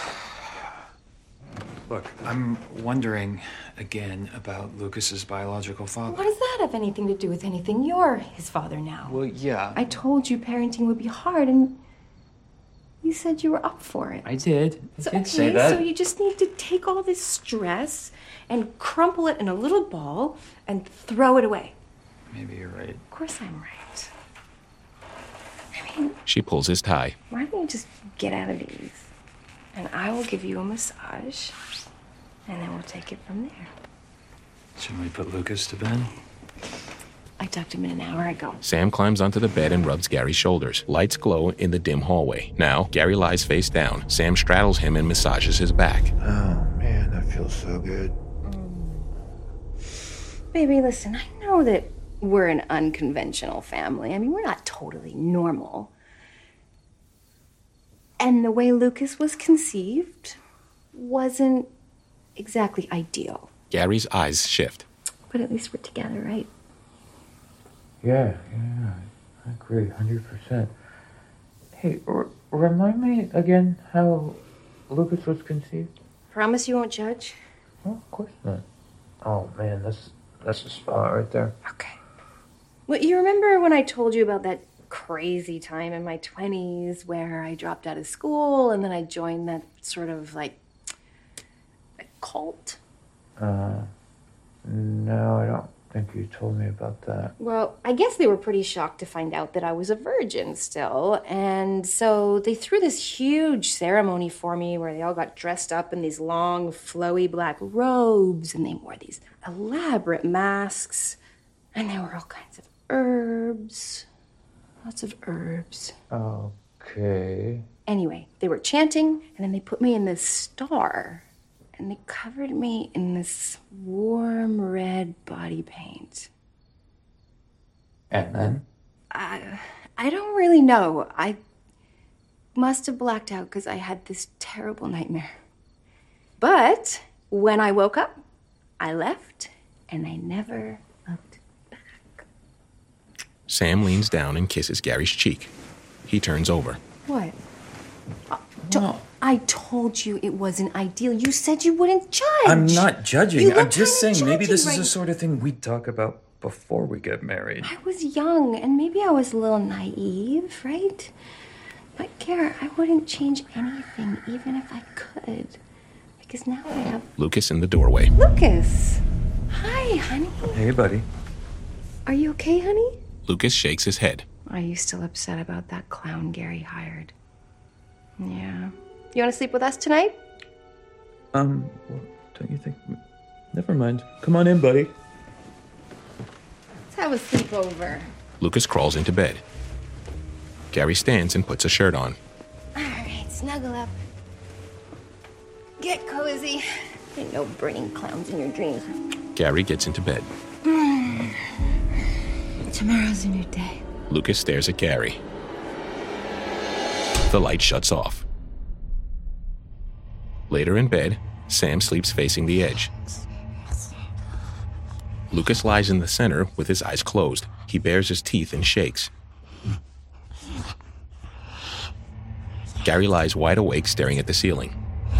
Look, I'm wondering again about Lucas's biological father. What does that have anything to do with anything? You're his father now. Well, yeah. I told you parenting would be hard, and you said you were up for it. I did. I So, did okay, say that. so you just need to take all this stress and crumple it in a little ball and throw it away. Maybe you're right. Of course I'm right. I mean, She pulls his tie. why don't you just get out of these? And I will give you a massage, and then we'll take it from there. Shouldn't we put Lucas to bed? I tucked him in an hour ago. Sam climbs onto the bed and rubs Gary's shoulders. Lights glow in the dim hallway. Now, Gary lies face down. Sam straddles him and massages his back. Oh, man, that feels so good. Baby, listen, I know that we're an unconventional family. I mean, we're not totally normal. And the way Lucas was conceived wasn't exactly ideal. Gary's eyes shift. But at least we're together, right? Yeah, yeah, I agree, one hundred percent. Hey, r- remind me again how Lucas was conceived? Promise you won't judge? Oh, of course not. Oh, man, that's, that's the spot right there. Okay. Well, you remember when I told you about that crazy time in my twenties where I dropped out of school and then I joined that sort of like a cult? Uh, no, I don't think you told me about that. Well, I guess they were pretty shocked to find out that I was a virgin still. And so they threw this huge ceremony for me where they all got dressed up in these long, flowy black robes and they wore these elaborate masks. And there were all kinds of herbs. Lots of herbs. Okay. Anyway, they were chanting, and then they put me in this star, and they covered me in this warm red body paint. And then? I, I don't really know. I must have blacked out because I had this terrible nightmare. But when I woke up, I left, and I never looked. Sam leans down and kisses Gary's cheek. He turns over. What? Uh, don't- I told you it wasn't ideal. You said you wouldn't judge. I'm not judging. You I'm look just kinda saying maybe this judgy is the right- sort of thing we'd talk about before we get married. I was young, and maybe I was a little naive, right? But, Kara, I wouldn't change anything, even if I could. Because now I have... Lucas in the doorway. Lucas! Hi, honey. Hey, buddy. Are you okay, honey? Lucas shakes his head. Are you still upset about that clown Gary hired? Yeah. You want to sleep with us tonight? Um, well, don't you think... Never mind. Come on in, buddy. Let's have a sleepover. Lucas crawls into bed. Gary stands and puts a shirt on. All right, snuggle up. Get cozy. Ain't no burning clowns in your dreams. Gary gets into bed. Mm. Tomorrow's a new day. Lucas stares at Gary. The light shuts off. Later in bed, Sam sleeps facing the edge. Lucas lies in the center with his eyes closed. He bares his teeth and shakes. Gary lies wide awake, staring at the ceiling.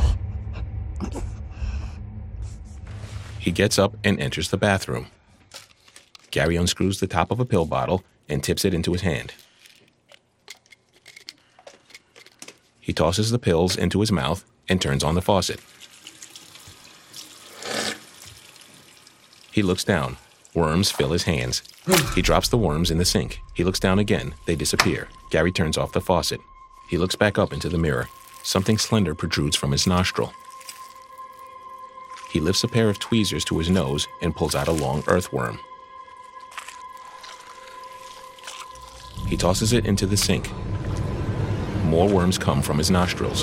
He gets up and enters the bathroom. Gary unscrews the top of a pill bottle and tips it into his hand. He tosses the pills into his mouth and turns on the faucet. He looks down. Worms fill his hands. He drops the worms in the sink. He looks down again. They disappear. Gary turns off the faucet. He looks back up into the mirror. Something slender protrudes from his nostril. He lifts a pair of tweezers to his nose and pulls out a long earthworm. He tosses it into the sink. More worms come from his nostrils.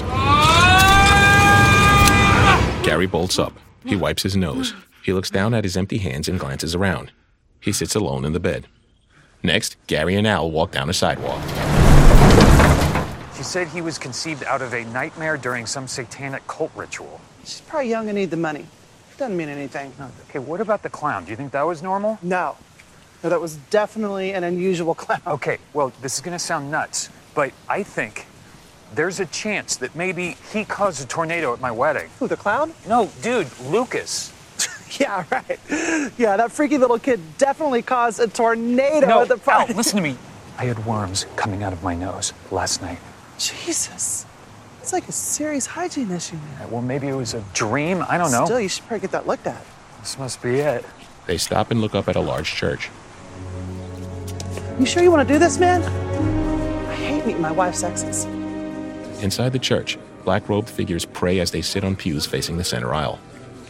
Gary bolts up. He wipes his nose. He looks down at his empty hands and glances around. He sits alone in the bed. Next, Gary and Al walk down a sidewalk. She said he was conceived out of a nightmare during some satanic cult ritual. She's probably young and need the money. Doesn't mean anything. No, okay, what about the clown? Do you think that was normal? No. No, that was definitely an unusual clown. Okay, well, this is gonna sound nuts, but I think there's a chance that maybe he caused a tornado at my wedding. Who, the clown? No, dude, Lucas. Yeah, right. Yeah, that freaky little kid definitely caused a tornado no, at the party. Al, listen to me. I had worms coming out of my nose last night. Jesus. It's like a serious hygiene issue, man. Well, maybe it was a dream. I don't know. Still, you should probably get that looked at. This must be it. They stop and look up at a large church. You sure you want to do this, man? I hate meeting my wife's exes. Inside the church, black-robed figures pray as they sit on pews facing the center aisle.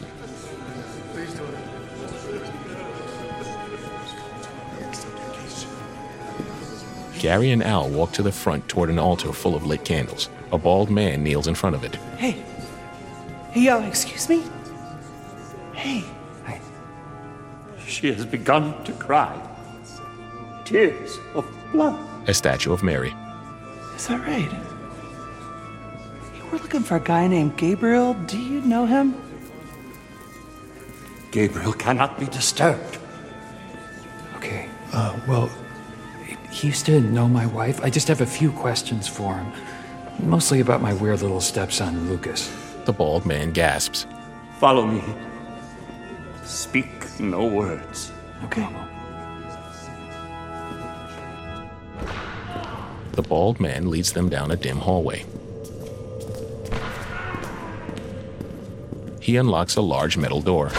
Gary and Al walk to the front toward an altar full of lit candles. A bald man kneels in front of it. Hey. Hey, yo, excuse me? Hey. Hey. She has begun to cry. Tears of blood. A statue of Mary. Is that right? Hey, we're looking for a guy named Gabriel. Do you know him? Gabriel cannot be disturbed. Okay, uh, well, he used to know my wife. I just have a few questions for him. Mostly about my weird little stepson, Lucas. The bald man gasps. Follow me. Speak no words. Okay. The bald man leads them down a dim hallway. He unlocks a large metal door.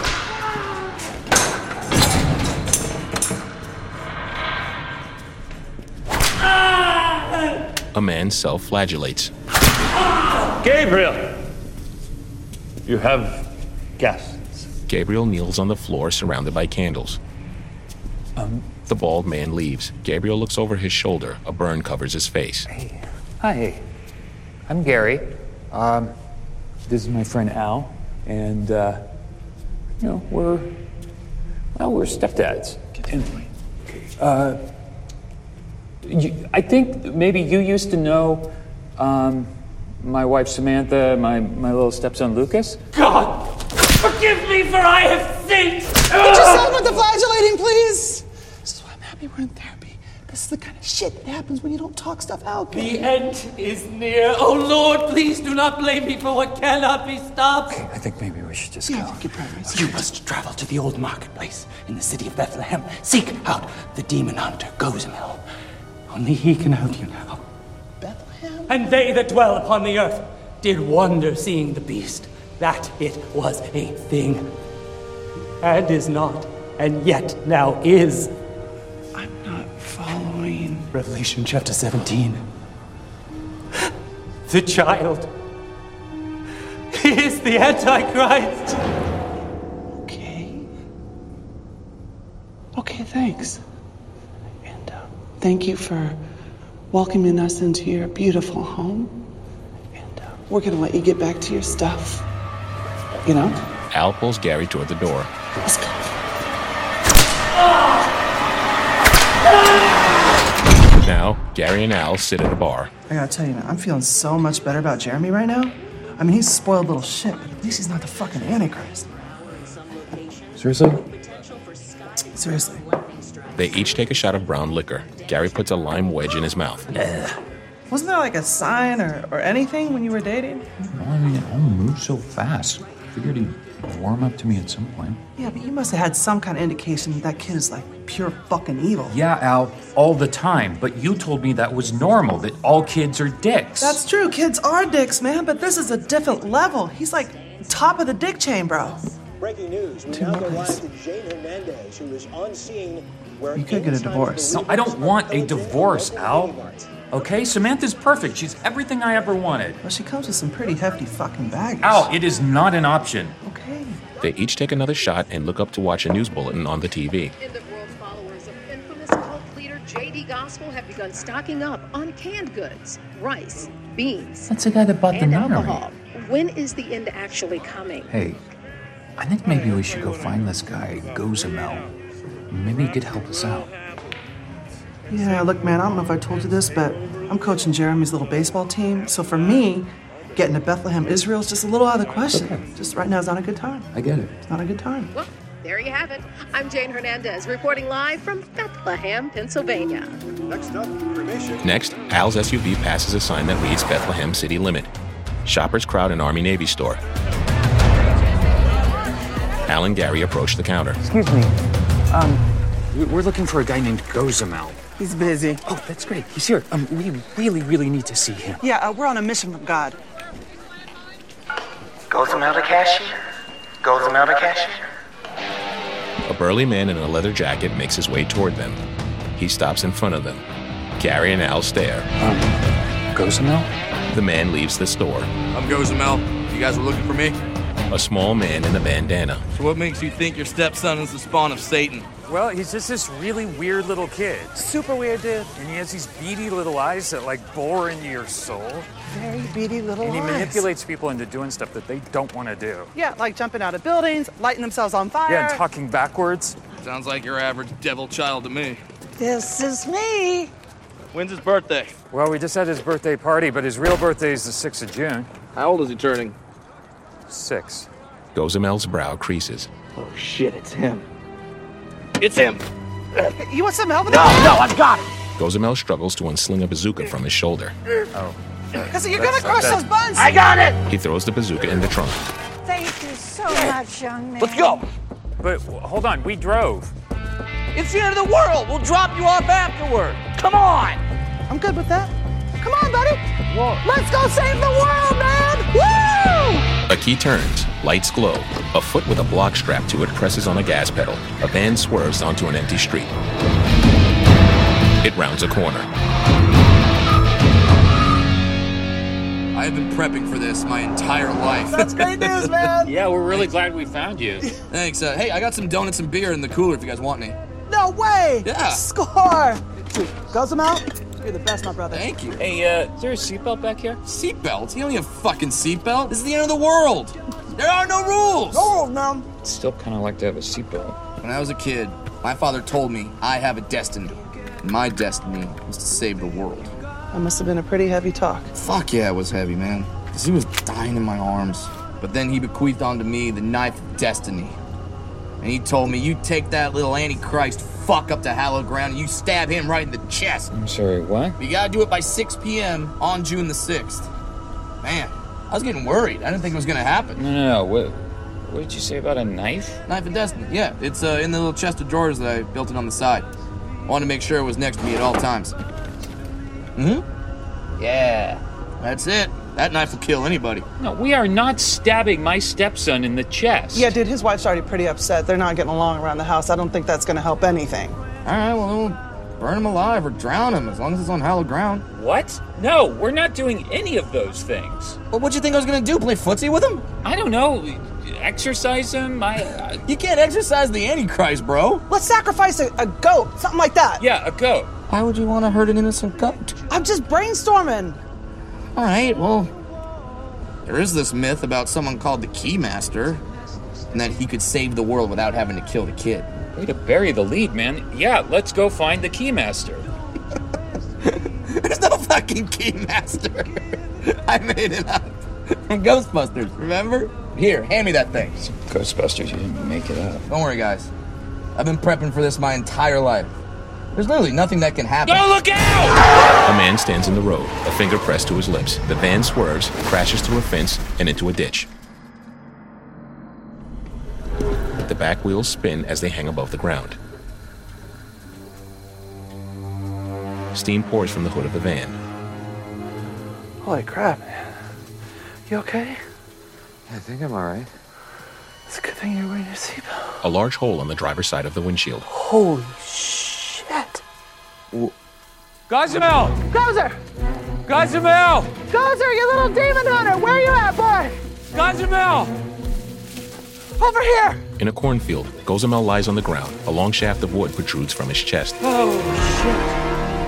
A man self-flagellates. Gabriel! You have guests. Gabriel kneels on the floor surrounded by candles. Um, the bald man leaves. Gabriel looks over his shoulder. A burn covers his face. Hey. Hi. I'm Gary. Um, this is my friend Al. And, uh, you know, we're, well, we're stepdads. Get in the way. Uh, you, I think maybe you used to know, um, my wife Samantha, my, my little stepson Lucas. God! Forgive me, for I have sinned! Get yourself with the flagellating, please! This is why I'm happy we're in therapy. This is the kind of shit that happens when you don't talk stuff out. The end is near. Oh, Lord, please do not blame me for what cannot be stopped. Okay, I think maybe we should just yeah, go. Get private. You must travel to the old marketplace in the city of Bethlehem. Seek out the demon hunter, Gozamel. Only he can help you now. Bethlehem? And they that dwell upon the earth did wonder seeing the beast, that it was a thing, and is not, and yet now is. I'm not following. Revelation chapter seventeen. The child is the Antichrist. Okay. Okay, thanks. And uh, thank you for welcoming us into your beautiful home. And uh, we're gonna let you get back to your stuff. You know? Al pulls Gary toward the door. Let's go. Now, Gary and Al sit at a bar. I gotta tell you, man, I'm feeling so much better about Jeremy right now. I mean, he's a spoiled little shit, but at least he's not the fucking Antichrist. Seriously? Seriously. They each take a shot of brown liquor. Gary puts a lime wedge in his mouth. Wasn't there like a sign or, or anything when you were dating? Well, I mean, it all moves so fast. Figured he'd warm up to me at some point. Yeah, but you must have had some kind of indication that, that kid is like pure fucking evil. Yeah, Al, all the time. But you told me that was normal, that all kids are dicks. That's true. Kids are dicks, man, but this is a different level. He's like top of the dick chain, bro. Breaking news. We now go live to Jane Hernandez, who is on scene where you could get a divorce. No, I don't want a divorce, Al. Okay, Samantha's perfect. She's everything I ever wanted. Well, she comes with some pretty hefty fucking baggage. Al, it is not an option. Okay. They each take another shot and look up to watch a news bulletin on the T V. End-of-world followers of infamous cult leader J D Gospel have begun stocking up on canned goods, rice, beans, That's the guy that bought the and nunnery. alcohol. When is the end actually coming? Hey, I think maybe we should go find this guy, Gozamel. Maybe he could help us out. Yeah, look, man, I don't know if I told you this, but I'm coaching Jeremy's little baseball team. So for me, getting to Bethlehem, Israel is just a little out of the question. Okay. Just right now is not a good time. I get it. It's not a good time. Well, there you have it. I'm Jane Hernandez, reporting live from Bethlehem, Pennsylvania. Next up, cremation. Next, Al's S U V passes a sign that reads Bethlehem City Limit. Shoppers crowd an Army-Navy store. Al and Gary approach the counter. Excuse me. Um, we're looking for a guy named Gozamel. He's busy. Oh, that's great. He's here. Um, we really, really need to see him. Yeah, uh, we're on a mission from God. Gozamel the cashier? Gozamel the cashier? A burly man in a leather jacket makes his way toward them. He stops in front of them. Gary and Al stare. Um, Gozamel? The man leaves the store. I'm Gozamel. You guys were looking for me? A small man in a bandana. So what makes you think your stepson is the spawn of Satan? Well, he's just this really weird little kid. Super weird, dude. And he has these beady little eyes that, like, bore into your soul. Very beady little eyes. And he eyes. manipulates people into doing stuff that they don't want to do. Yeah, like jumping out of buildings, lighting themselves on fire. Yeah, and talking backwards. Sounds like your average devil child to me. This is me. When's his birthday? Well, we just had his birthday party, but his real birthday is the sixth of June. How old is he turning? Six. Gozamel's brow creases. Oh, shit, it's him. It's him. You want some help with No, that? no, I've got it. Gozamel struggles to unsling a bazooka from his shoulder. Oh. Because you're going to crush those buns. I got it. He throws the bazooka in the trunk. Thank you so much, young man. Let's go. But hold on, we drove. It's the end of the world. We'll drop you off afterward. Come on. I'm good with that. Come on, buddy. Whoa. Let's go save the world, man. Woo! A key turns. Lights glow. A foot with a block strapped to it presses on a gas pedal. A van swerves onto an empty street. It rounds a corner. I have been prepping for this my entire life. That's great news, man. Yeah, we're really glad we found you. Thanks. Uh, hey, I got some donuts and beer in the cooler if you guys want any. No way. Yeah. Score. Dude, Gozamel, you're the best, my brother. Thank you. Hey, uh, is there a seatbelt back here? Seatbelt? You don't need a fucking seatbelt. This is the end of the world. There are no rules. No rules, man. Still kind of like to have a seatbelt. When I was a kid, my father told me I have a destiny. And my destiny was to save the world. That must have been a pretty heavy talk. Fuck yeah, it was heavy, man. Because he was dying in my arms. But then he bequeathed onto me the knife of destiny. And he told me, you take that little Antichrist fuck up to hallowed ground and you stab him right in the chest. I'm sorry, what? You gotta do it by six p.m. on June the sixth. Man, I was getting worried. I didn't think it was gonna happen. No, no, no. What, what did you say about a knife? Knife of destiny, yeah. It's uh, in the little chest of drawers that I built it on the side. I wanted to make sure it was next to me at all times. Mm-hmm. Yeah, that's it. That knife will kill anybody. No, we are not stabbing my stepson in the chest. Yeah, dude, his wife's already pretty upset. They're not getting along around the house. I don't think that's going to help anything. All right, well, we'll burn him alive or drown him as long as it's on hallowed ground. What? No, we're not doing any of those things. Well, what'd you think I was going to do, play footsie with him? I don't know. Exercise him? I, I... You can't exercise the Antichrist, bro. Let's sacrifice a, a goat, something like that. Yeah, a goat. Why would you want to hurt an innocent goat? I'm just brainstorming. All right, well, there is this myth about someone called the Keymaster, and that he could save the world without having to kill the kid. Way to bury the lead, man. Yeah, let's go find the Keymaster. There's no fucking Keymaster. I made it up. From Ghostbusters, remember? Here, hand me that thing. Ghostbusters, you didn't make it up. Don't worry, guys. I've been prepping for this my entire life. There's literally nothing that can happen. Go look out! A man stands in the road, a finger pressed to his lips. The van swerves, crashes through a fence, and into a ditch. The back wheels spin as they hang above the ground. Steam pours from the hood of the van. Holy crap, man. You okay? I think I'm all right. It's a good thing you're wearing your seatbelt. A large hole on the driver's side of the windshield. Holy shit. Gozamel! Gozer! Gozamel! Gozer, you little demon hunter! Where are you at, boy? Gozamel! Over here! In a cornfield, Gozamel lies on the ground. A long shaft of wood protrudes from his chest. Oh, shit.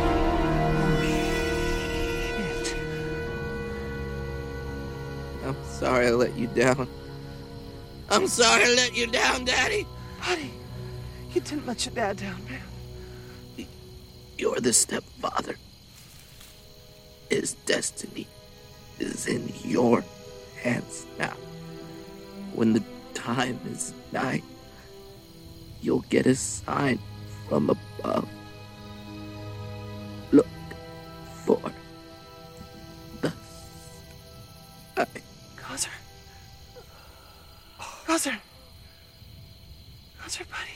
I'm sorry I let you down. I'm sorry I let you down, Daddy. Buddy, you didn't let your dad down, man. You're the stepfather. His destiny is in your hands now. When the time is nigh, you'll get a sign from above. Look for the sign. Gozer. Gozer. Gozer, buddy.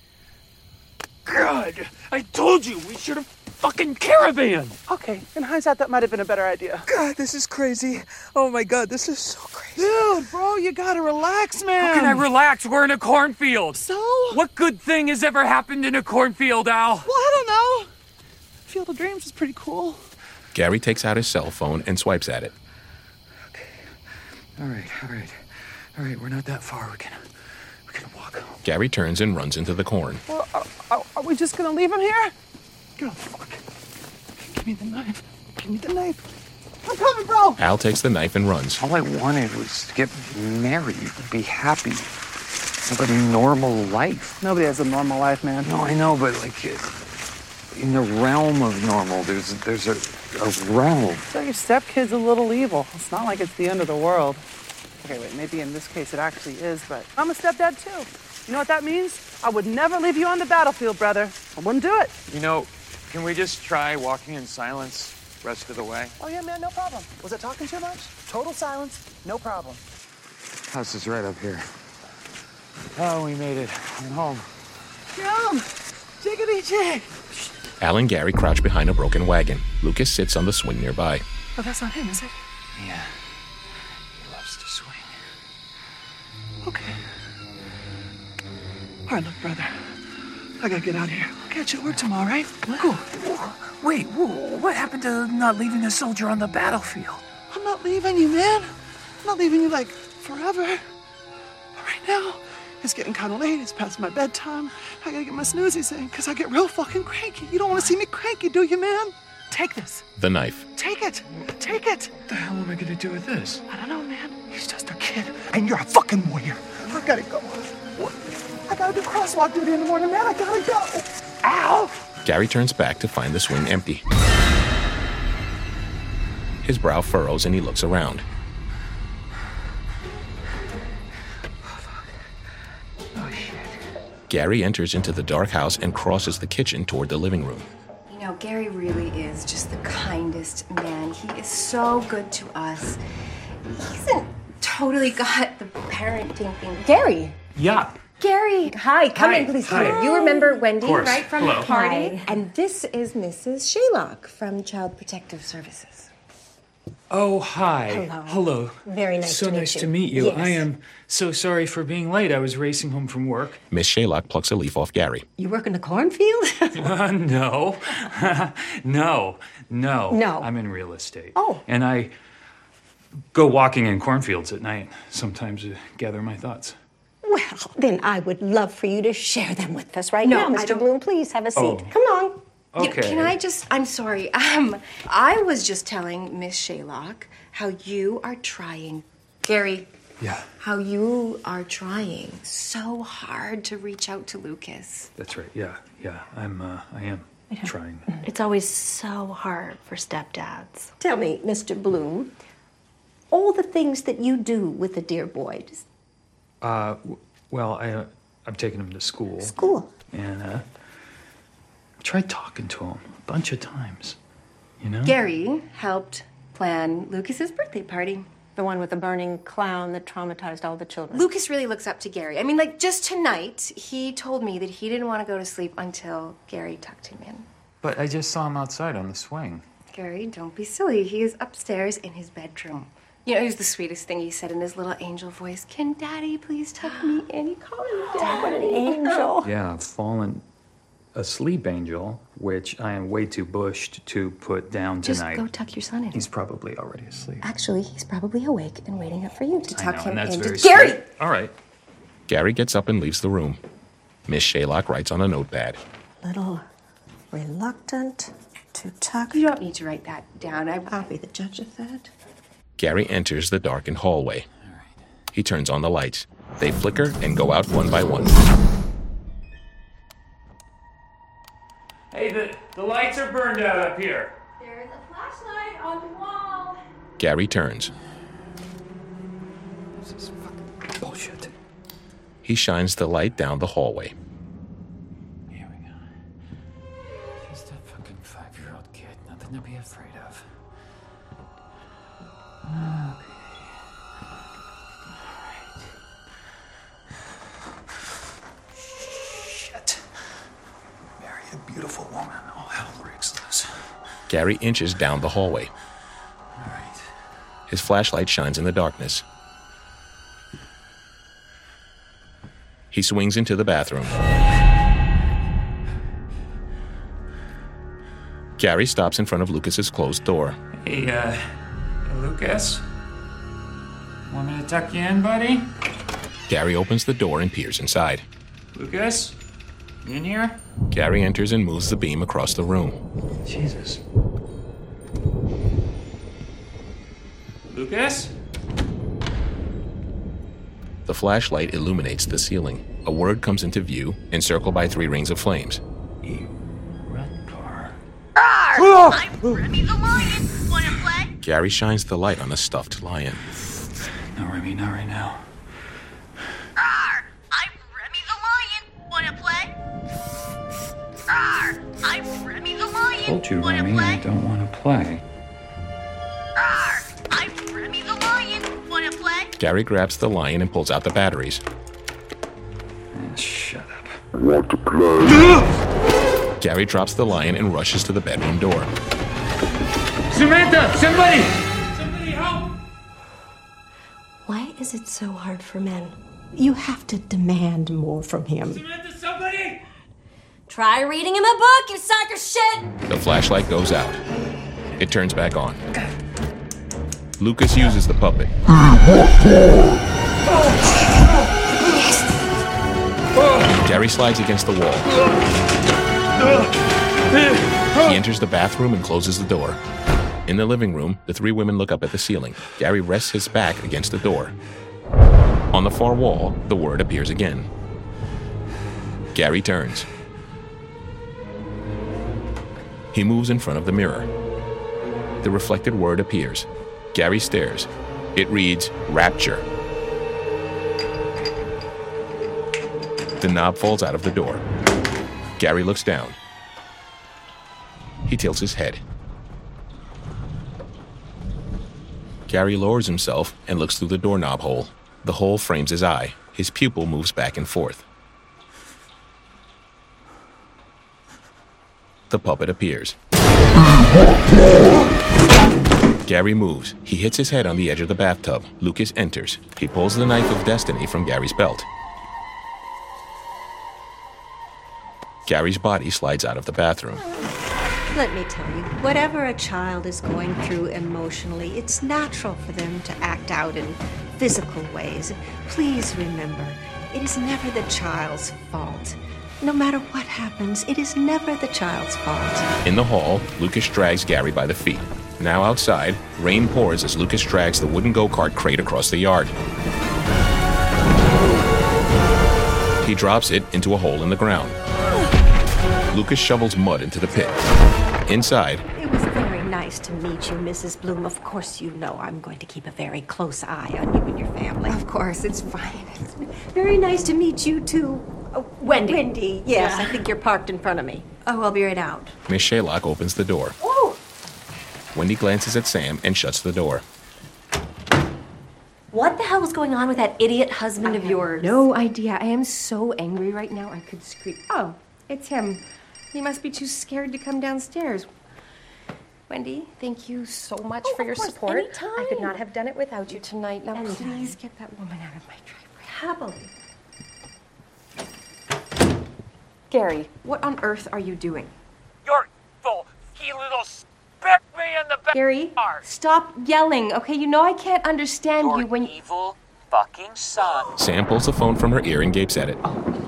God, I told you we should have fucking caravan. Okay, in hindsight, that might have been a better idea. God, this is crazy. Oh my God, this is so crazy. Dude, bro, you gotta relax, man. How can I relax? We're in a cornfield. So? What good thing has ever happened in a cornfield, Al? Well, I don't know. Field of Dreams is pretty cool. Gary takes out his cell phone and swipes at it. All right, all right. All right, we're not that far. We can, we can walk home. Gary turns and runs into the corn. Well, are, are, are we just gonna leave him here? Get off the fuck. Give me the knife. Give me the knife. I'm coming, bro. Al takes the knife and runs. All I wanted was to get married, be happy, have a normal life. Nobody has a normal life, man. No, I know, but like in the realm of normal, there's there's a, a realm. So your stepkid's a little evil. It's not like it's the end of the world. Okay, wait, maybe in this case it actually is, but I'm a stepdad too. You know what that means? I would never leave you on the battlefield, brother. I wouldn't do it. You know, can we just try walking in silence rest of the way? Oh yeah, man, no problem. Was I talking too much? Total silence, no problem. House is right up here. Oh, we made it. I'm home. Yum! Jiggity jig! Al and Gary crouch behind a broken wagon. Lucas sits on the swing nearby. Oh, that's not him, is it? Yeah. He loves to swing. Okay. All right, look, brother. I gotta get out of here. I'll catch you at work tomorrow, right? Cool. Wait, whoa, what happened to not leaving a soldier on the battlefield? I'm not leaving you, man. I'm not leaving you, like, forever. But right now, it's getting kind of late. It's past my bedtime. I gotta get my snoozies in, because I get real fucking cranky. You don't want to see me cranky, do you, man? Take this. The knife. Take it. Take it. What the hell am I gonna do with this? I don't know, man. He's just a kid, and you're a fucking warrior. I gotta go. What? I gotta do crosswalk duty in the morning, man. I gotta go. Ow! Gary turns back to find the swing empty. His brow furrows and he looks around. Oh, shit. Gary enters into the dark house and crosses the kitchen toward the living room. You know, Gary really is just the kindest man. He is so good to us. He hasn't totally got the parenting thing. Gary! Yeah. Gary, hi, come Hi. in, please. Hi. You remember Wendy, Of course. right, from Hello. the party? Hi. And this is Missus Shaylock from Child Protective Services. Oh, hi. Hello. Hello. Very nice so to meet nice you. to meet you. Yes. I am so sorry for being late. I was racing home from work. Miss Shaylock plucks a leaf off Gary. You work in the cornfield? Uh, no. no. No. No. I'm in real estate. Oh. And I go walking in cornfields at night, sometimes to gather my thoughts. Well, then I would love for you to share them with us right No, now. I Mister don't- Bloom, please have a seat. Oh. Come on. You know, Okay. can I just, I'm sorry. Um, I was just telling Miss Shaylock how you are trying, Gary, Yeah, how you are trying so hard to reach out to Lucas. that's right. Yeah, yeah. I'm, uh, I am trying. It's always so hard for stepdads. Tell me, Mister Bloom, all the things that you do with the dear boy. Just Uh, w- well, I, uh, I've taken him to school. School? And, uh, I've tried talking to him a bunch of times, you know? Gary helped plan Lucas's birthday party. The one with the burning clown that traumatized all the children. Lucas really looks up to Gary. I mean, like, just tonight, he told me that he didn't want to go to sleep until Gary tucked him in. But I just saw him outside on the swing. Gary, don't be silly. He is upstairs in his bedroom. You know, it was the sweetest thing he said in his little angel voice. Can Daddy please tuck me in? He called him Dad. What an angel. Yeah, fallen asleep angel, which I am way too bushed to put down Just tonight. go tuck your son in. He's probably already asleep. Actually, he's probably awake and waiting up for you to I tuck know, him and that's into very Gary! sweet. All right. Gary gets up and leaves the room. Miss Shaylock writes on a notepad. Little reluctant to tuck. You don't need to write that down. I... I'll be the judge of that. Gary enters the darkened hallway. He turns on the lights. They flicker and go out one by one. Hey, the, the lights are burned out up here. There's a flashlight on the wall. Gary turns. This is fucking bullshit. He shines the light down the hallway. Here we go. Just a fucking five-year-old kid. Nothing to be afraid of. Okay. Shit. Marry a beautiful woman. All hell breaks loose. Gary inches down the hallway. All right. His flashlight shines in the darkness. He swings into the bathroom. Gary stops in front of Lucas's closed door. Hey, uh, hey, Lucas? Want me to tuck you in, buddy? Gary opens the door and peers inside. Lucas? You in here? Gary enters and moves the beam across the room. Jesus. Lucas? The flashlight illuminates the ceiling. A word comes into view, encircled by three rings of flames. I'm Remy the lion. Wanna play? Gary shines the light on a stuffed lion. No, Remy, not right now. Arr! I'm Remy the lion. Wanna play? Arr! I'm Remy the lion. Told you, Wanna Remy, play? I don't want to play. Arr! I'm Remy the lion. Wanna play? Gary grabs the lion and pulls out the batteries. Eh, shut up. I want to play. Gary drops the lion and rushes to the bedroom door. Samantha! Somebody! Somebody help! Why is it so hard for men? You have to demand more from him. Samantha, somebody! Try reading him a book, you sack of shit! The flashlight goes out. It turns back on. Lucas uses the puppet. Gary slides against the wall. He enters the bathroom and closes the door. In the living room, the three women look up at the ceiling. Gary rests his back against the door. On the far wall, the word appears again. Gary turns. He moves in front of the mirror. The reflected word appears. Gary stares. It reads, Rapture. The knob falls out of the door. Gary looks down. He tilts his head. Gary lowers himself and looks through the doorknob hole. The hole frames his eye. His pupil moves back and forth. The puppet appears. Gary moves. He hits his head on the edge of the bathtub. Lucas enters. He pulls the knife of destiny from Gary's belt. Gary's body slides out of the bathroom. Let me tell you, whatever a child is going through emotionally, it's natural for them to act out in physical ways. Please remember, it is never the child's fault. No matter what happens, it is never the child's fault. In the hall, Lucas drags Gary by the feet. Now outside, rain pours as Lucas drags the wooden go-kart crate across the yard. He drops it into a hole in the ground. Lucas shovels mud into the pit. Inside, It was very nice to meet you, Missus Bloom. Of course you know I'm going to keep a very close eye on you and your family. Of course, it's fine. It's very nice to meet you, too. Oh, Wendy. Wendy, yes. Yeah. I think you're parked in front of me. Oh, I'll be right out. Miss Shaylock opens the door. Oh! Wendy glances at Sam and shuts the door. What the hell was going on with that idiot husband I of have yours? No idea. I am so angry right now, I could scream. Oh, it's him. He must be too scared to come downstairs. Wendy, thank you so much Oh, for of your course, support. anytime. I could not have done it without you tonight. Now, Anytime. please get that woman out of my driveway. Happily. Gary, what on earth are you doing? You're full, ski little spit me in the back. Gary, stop yelling, okay? You know I can't understand Your you when evil fucking son. Sam pulls the phone from her ear and gapes at it.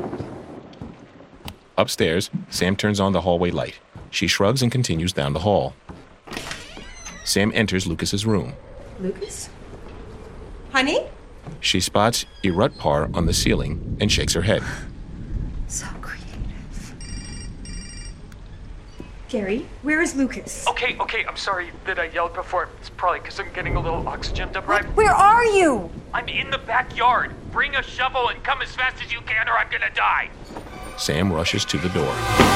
Upstairs, Sam turns on the hallway light. She shrugs and continues down the hall. Sam enters Lucas's room. Lucas? Honey? She spots Erutpar on the ceiling and shakes her head. So creative. Gary, where is Lucas? Okay, okay, I'm sorry that I yelled before. It's probably because I'm getting a little oxygened up, right? Where are you? I'm in the backyard. Bring a shovel and come as fast as you can or I'm gonna die. Sam rushes to the door.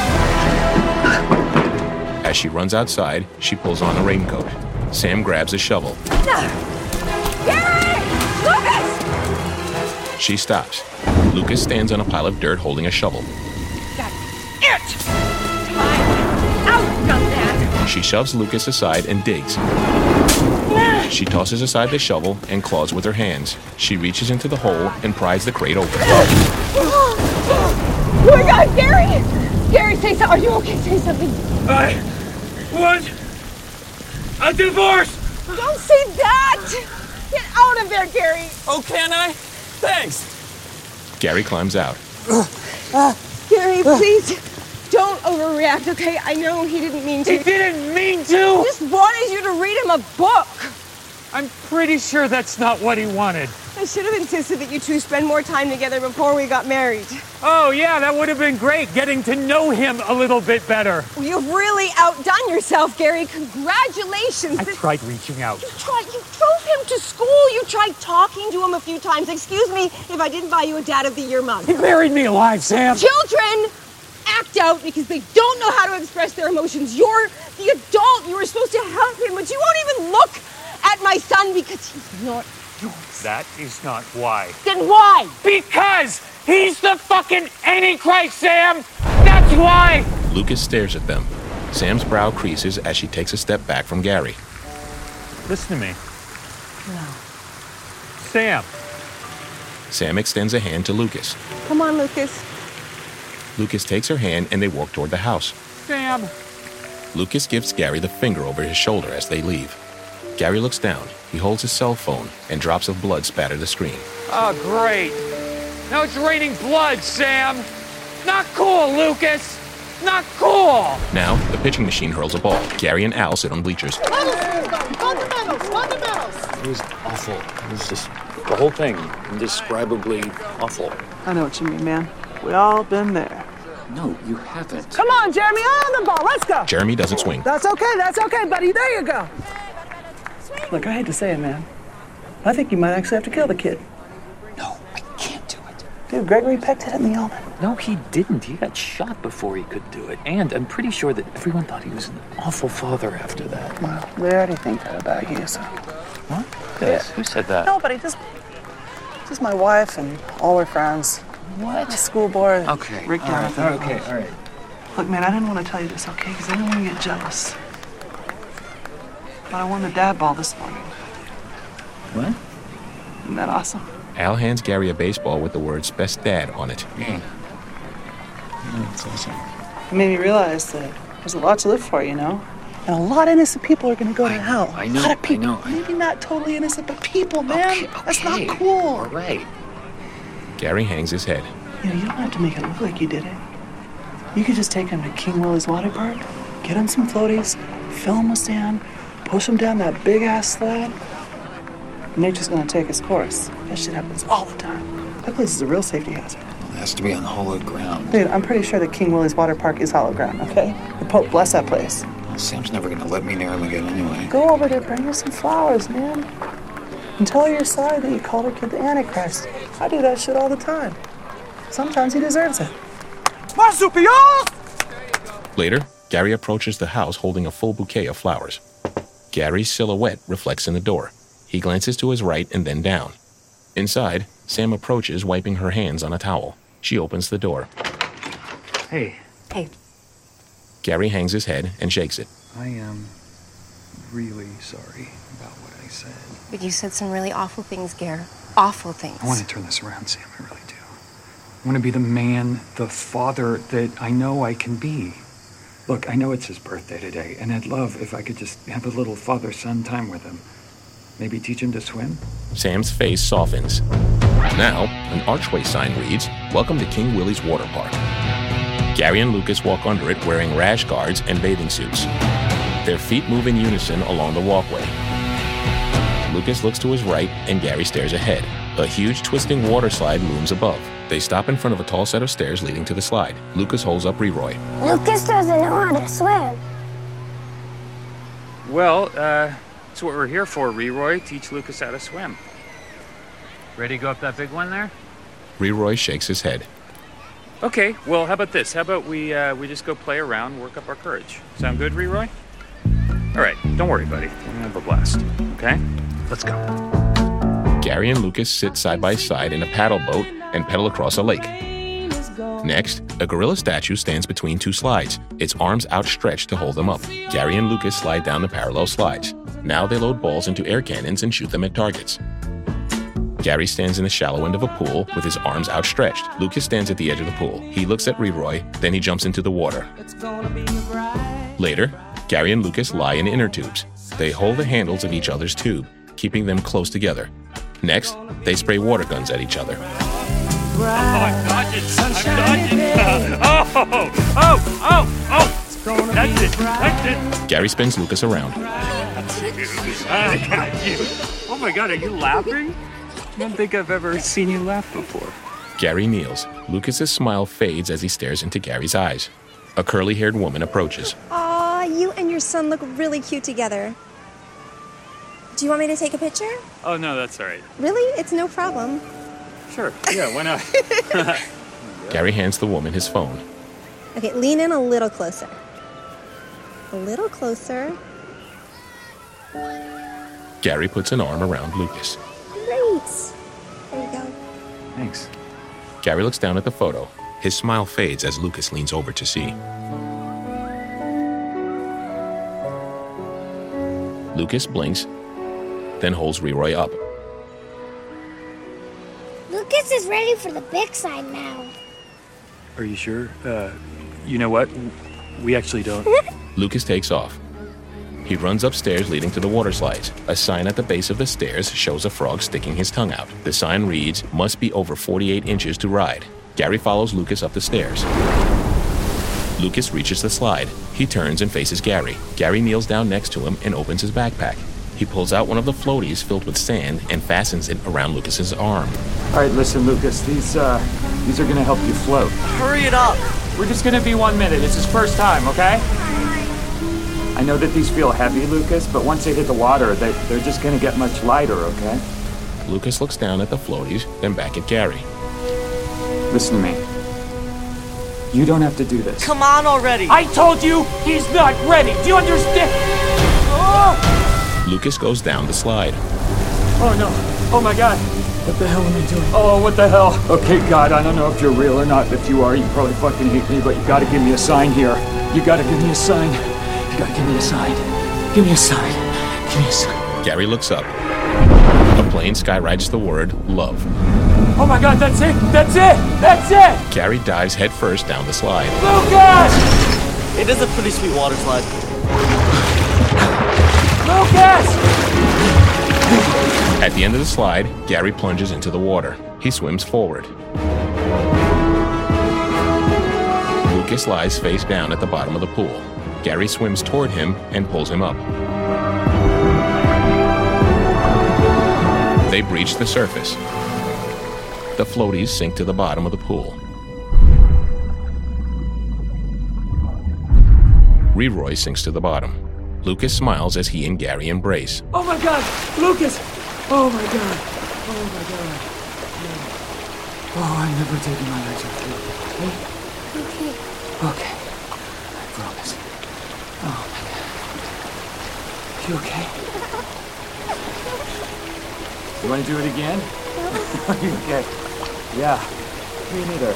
As she runs outside, she pulls on a raincoat. Sam grabs a shovel. Gary! Lucas! She stops. Lucas stands on a pile of dirt holding a shovel. That's it! Time out, young man! She shoves Lucas aside and digs. She tosses aside the shovel and claws with her hands. She reaches into the hole and pries the crate open. Oh my God, Gary! Gary, say something. Are you okay? Say something. I want a divorce! Don't say that! Get out of there, Gary! Oh, can I? Thanks. Gary climbs out. Uh, Gary, please don't overreact, okay? I know he didn't mean to. He didn't mean to! He just wanted you to read him a book. I'm pretty sure that's not what he wanted. I should have insisted that you two spend more time together before we got married. Oh, yeah, that would have been great, getting to know him a little bit better. Well, you've really outdone yourself, Gary. Congratulations. I tried reaching out. You tried, you drove him to school. You tried talking to him a few times. Excuse me if I didn't buy you a Dad of the Year mug. He buried me alive, Sam. Children act out because they don't know how to express their emotions. You're the adult. You were supposed to help him, but you won't even look at my son because he's not yours. That is not why. Then why? Because he's the fucking Antichrist, Sam! That's why! Lucas stares at them. Sam's brow creases as she takes a step back from Gary. Listen to me. No. Sam. Sam extends a hand to Lucas. Come on, Lucas. Lucas takes her hand and they walk toward the house. Sam. Lucas gives Gary the finger over his shoulder as they leave. Gary looks down. He holds his cell phone, and drops of blood spatter the screen. Oh, great. Now it's raining blood, Sam. Not cool, Lucas. Not cool. Now, the pitching machine hurls a ball. Gary and Al sit on bleachers. Fundamentals, fundamentals. It was awful. It was just the whole thing, indescribably awful. I know what you mean, man. We all been there. No, you haven't. Come on, Jeremy, on the ball. Let's go. Jeremy doesn't swing. That's okay. That's okay, buddy. There you go. Look, I hate to say it, man. I think you might actually have to kill the kid. No, I can't do it. Dude, Gregory Peck did it in the omen. No, he didn't. He got shot before he could do it. And I'm pretty sure that everyone thought he was an awful father after that. Well, they already think that about you, so. What? Yeah. Who said that? Nobody, just, just my wife and all her friends. What? The school board. Okay. Rick all right, Jonathan. okay, all right. Look, man, I didn't want to tell you this, okay? Because I didn't want to get jealous. But I won the dad ball this morning. What? Isn't that awesome? Al hands Gary a baseball with the words "Best Dad" on it. Yeah. That's awesome. It made me realize that there's a lot to live for, you know? And a lot of innocent people are going to go I, to hell. I know, a lot of people. I know. Maybe not totally innocent, but people, man. Okay, okay. That's not cool. All right. Gary hangs his head. You know, you don't have to make it look like you did it. You could just take him to King Willie's water park, get him some floaties, fill him with sand, push him down that big-ass sled. Nature's gonna take its course. That shit happens all the time. That place is a real safety hazard. It has to be on hollowed ground. Dude, I'm pretty sure that King Willie's water park is hollow ground, okay? The Pope bless that place. Well, Sam's never gonna let me near him again anyway. Go over there, bring her some flowers, man. And tell her you're sorry that you called her kid the Antichrist. I do that shit all the time. Sometimes he deserves it. Marsupials! Later, Gary approaches the house holding a full bouquet of flowers. Gary's silhouette reflects in the door. He glances to his right and then down. Inside, Sam approaches, wiping her hands on a towel. She opens the door. Hey. Hey. Gary hangs his head and shakes it. I am really sorry about what I said. But you said some really awful things, Gare. Awful things. I want to turn this around, Sam. I really do. I want to be the man, the father that I know I can be. Look, I know it's his birthday today, and I'd love if I could just have a little father-son time with him. Maybe teach him to swim? Sam's face softens. Now, an archway sign reads, "Welcome to King Willie's Water Park." Gary and Lucas walk under it wearing rash guards and bathing suits. Their feet move in unison along the walkway. Lucas looks to his right and Gary stares ahead. A huge twisting water slide looms above. They stop in front of a tall set of stairs leading to the slide. Lucas holds up Leroy. Lucas doesn't know how to swim. Well, uh, that's what we're here for, Leroy. Teach Lucas how to swim. Ready to go up that big one there? Leroy shakes his head. Okay, well, how about this? How about we uh, we just go play around, work up our courage? Sound good, Leroy? All right, don't worry, buddy. We're gonna have a blast, okay? Let's go. Gary and Lucas sit side by side in a paddle boat and pedal across a lake. Next, a gorilla statue stands between two slides, its arms outstretched to hold them up. Gary and Lucas slide down the parallel slides. Now they load balls into air cannons and shoot them at targets. Gary stands in the shallow end of a pool with his arms outstretched. Lucas stands at the edge of the pool. He looks at Leroy, then he jumps into the water. Later, Gary and Lucas lie in inner tubes. They hold the handles of each other's tube, keeping them close together. Next, they spray water guns at each other. Oh, I'm dodging! I'm dodging! Oh! Oh! Oh! Oh! That's it! That's it! Gary spins Lucas around. I got you! Oh my god, are you laughing? I don't think I've ever seen you laugh before. Gary kneels. Lucas's smile fades as he stares into Gary's eyes. A curly-haired woman approaches. Aw, you and your son look really cute together. Do you want me to take a picture? Oh no, that's all right. Really? It's no problem. Sure. Yeah, why not? Gary hands the woman his phone. Okay, lean in a little closer. A little closer. Gary puts an arm around Lucas. Great. There you go. Thanks. Gary looks down at the photo. His smile fades as Lucas leans over to see. Lucas blinks, then holds Leroy up. Lucas is ready for the big side now. Are you sure? Uh, you know what? We actually don't. Lucas takes off. He runs upstairs leading to the water slides. A sign at the base of the stairs shows a frog sticking his tongue out. The sign reads, "Must be over forty-eight inches to ride." Gary follows Lucas up the stairs. Lucas reaches the slide. He turns and faces Gary. Gary kneels down next to him and opens his backpack. He pulls out one of the floaties filled with sand and fastens it around Lucas's arm. All right, listen, Lucas. These, uh, these are gonna help you float. Hurry it up! We're just gonna be one minute. It's his first time, okay? I know that these feel heavy, Lucas, but once they hit the water, they, they're just gonna get much lighter, okay? Lucas looks down at the floaties, then back at Gary. Listen to me. You don't have to do this. Come on already! I told you he's not ready! Do you understand? Oh! Lucas goes down the slide. Oh no! Oh my god! What the hell am I doing? Oh, what the hell? Okay, God, I don't know if you're real or not. If you are, you probably fucking hate me, but you gotta give me a sign here. You gotta give me a sign. You gotta give me a sign. Give me a sign. Give me a sign. Gary looks up. A plane skywrites the word love. Oh my god, that's it! That's it! That's it! Gary dives headfirst down the slide. Lucas! It is a pretty sweet water slide. Lucas! At the end of the slide, Gary plunges into the water. He swims forward. Lucas lies face down at the bottom of the pool. Gary swims toward him and pulls him up. They breach the surface. The floaties sink to the bottom of the pool. Leroy sinks to the bottom. Lucas smiles as he and Gary embrace. Oh my god! Lucas! Oh my god! Oh my god! Oh, I'm never taking my eyes off you. Okay? Okay. Okay. I promise. Oh my god. You okay? You want to do it again? Are you okay? Yeah. Me neither.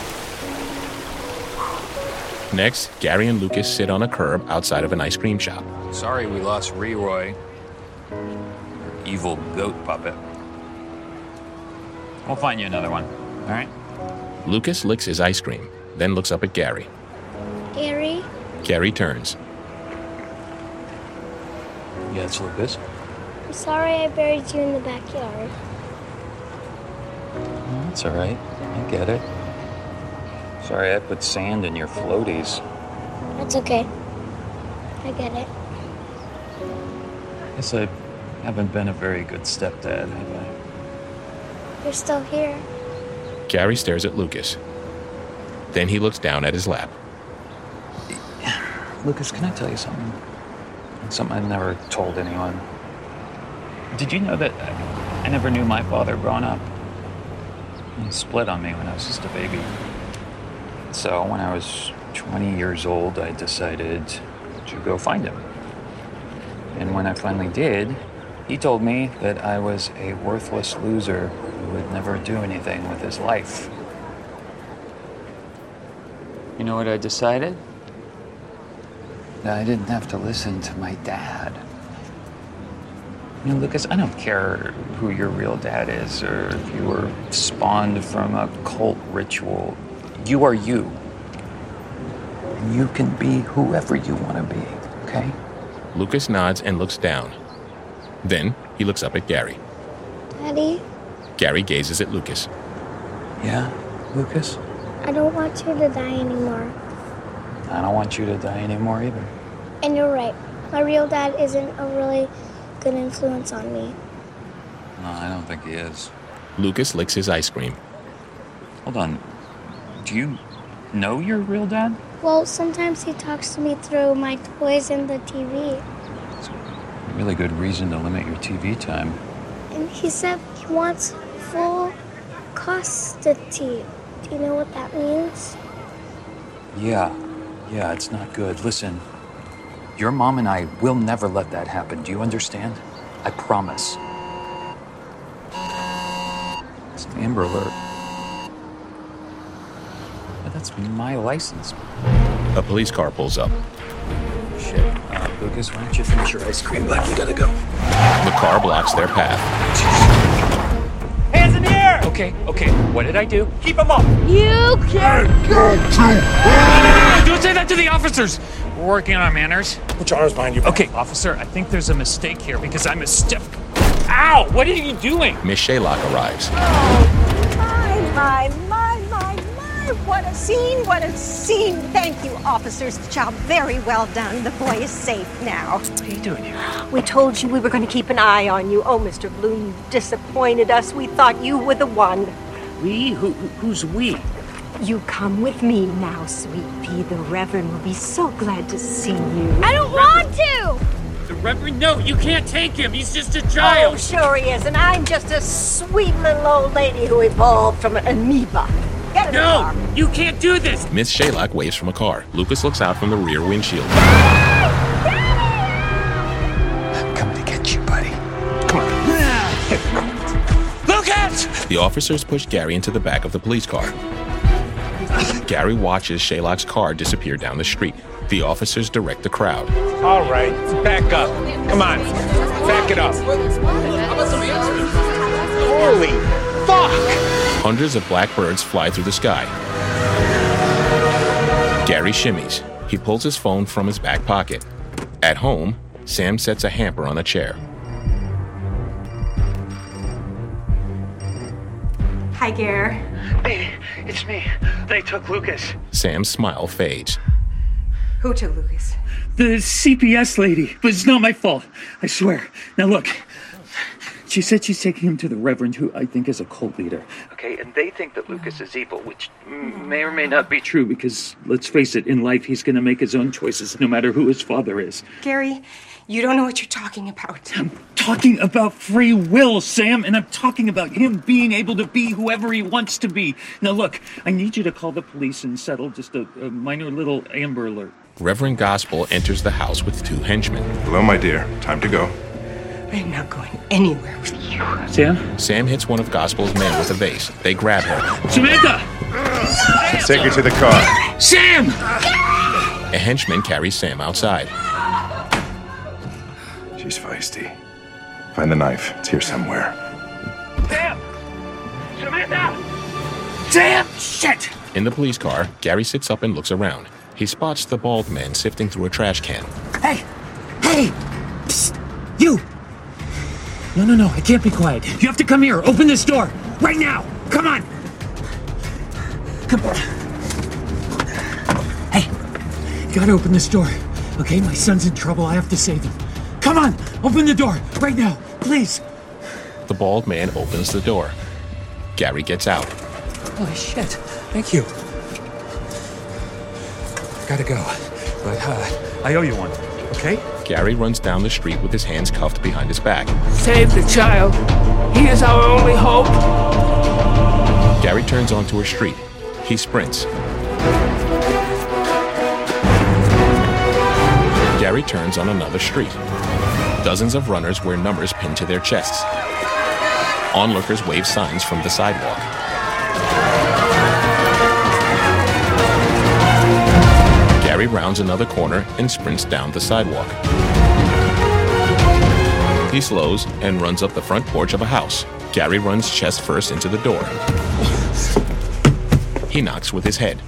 Next, Gary and Lucas sit on a curb outside of an ice cream shop. Sorry we lost Leroy. Evil goat puppet. We'll find you another one, all right? Lucas licks his ice cream, then looks up at Gary. Gary? Gary turns. Yes, Lucas? I'm sorry I buried you in the backyard. That's all right. I get it. Sorry I put sand in your floaties. That's okay. I get it. Guess I haven't been a very good stepdad, have I? You're still here. Gary stares at Lucas. Then he looks down at his lap. Lucas, can I tell you something? something I've never told anyone. Did you know that I never knew my father growing up? He split on me when I was just a baby. So when I was twenty years old, I decided to go find him. And when I finally did, he told me that I was a worthless loser who would never do anything with his life. You know what I decided? That I didn't have to listen to my dad. You know, Lucas, I don't care who your real dad is or if you were spawned from a cult ritual. You are you. And you can be whoever you want to be, okay? Lucas nods and looks down. Then he looks up at Gary. Daddy, Gary gazes at Lucas. Yeah, Lucas? I don't want you to die anymore. I don't want you to die anymore either. And you're right. My real dad isn't a really good influence on me. No, I don't think he is. Lucas licks his ice cream. Hold on. Do you know your real dad? Well, sometimes he talks to me through my toys and the T V. It's a really good reason to limit your T V time. And he said he wants full custody. Do you know what that means? Yeah. Yeah, it's not good. Listen, your mom and I will never let that happen. Do you understand? I promise. It's an Amber Alert. But that's my license. A police car pulls up. Shit. Uh, Lucas, why don't you finish your ice cream? Like, we gotta go. The car blocks their path. Hands in the air! Okay, okay. What did I do? Keep them up! You can't go to... Don't say that to the officers! We're working on our manners. Put your arms behind your back. Okay, officer, I think there's a mistake here because I'm a step... Ow! What are you doing? Miss Shaylock arrives. Oh, my, my, my, my, my. What a scene, what a scene. Thank you, officers. Job very well done. The boy is safe now. What are you doing here? We told you we were going to keep an eye on you. Oh, Mister Bloom, you disappointed us. We thought you were the one. We? Who, who's we? You come with me now, sweet pea. The Reverend will be so glad to see you. I don't want to! The Reverend? No, you can't take him. He's just a child. Oh, sure he is. And I'm just a sweet little old lady who evolved from an amoeba. Get in the car. No, you can't do this. Miss Shaylock waves from a car. Lucas looks out from the rear windshield. I'm coming to get you, buddy. Come on. Lucas! The officers push Gary into the back of the police car. Gary watches Shaylock's car disappear down the street. The officers direct the crowd. All right, back up. Come on, back it up. Holy fuck! Hundreds of black birds fly through the sky. Gary shimmies. He pulls his phone from his back pocket. At home, Sam sets a hamper on a chair. Hi, Gare. Hey, it's me. They took Lucas. Sam's smile fades. Who took Lucas? The C P S lady. But it's not my fault. I swear. Now look. She said she's taking him to the Reverend, who I think is a cult leader. Okay, and they think that Lucas is evil, which may or may not be true, because, let's face it, in life he's going to make his own choices, no matter who his father is. Gary, you don't know what you're talking about. I'm talking about free will, Sam, and I'm talking about him being able to be whoever he wants to be. Now look, I need you to call the police and settle just a, a minor little Amber Alert. Reverend Gospel enters the house with two henchmen. Hello, my dear. Time to go. I'm not going anywhere with you. Sam? Sam hits one of Gospel's men with a vase. They grab her. Samantha! Let's take her to the car. Sam! A henchman carries Sam outside. She's feisty. Find the knife. It's here somewhere. Sam! Samantha! Sam! Shit! In the police car, Gary sits up and looks around. He spots the bald man sifting through a trash can. Hey! Hey! Psst! You! No, no, no, I can't be quiet. You have to come here. Open this door. Right now. Come on. Come on. Hey, you gotta open this door. Okay, my son's in trouble. I have to save him. Come on, open the door. Right now, please. The bald man opens the door. Gary gets out. Holy shit. Thank you. Gotta go. But, uh, I owe you one, okay? Gary runs down the street with his hands cuffed behind his back. Save the child. He is our only hope. Gary turns onto a street. He sprints. Gary turns on another street. Dozens of runners wear numbers pinned to their chests. Onlookers wave signs from the sidewalk. Gary rounds another corner and sprints down the sidewalk. He slows and runs up the front porch of a house. Gary runs chest first into the door. He knocks with his head.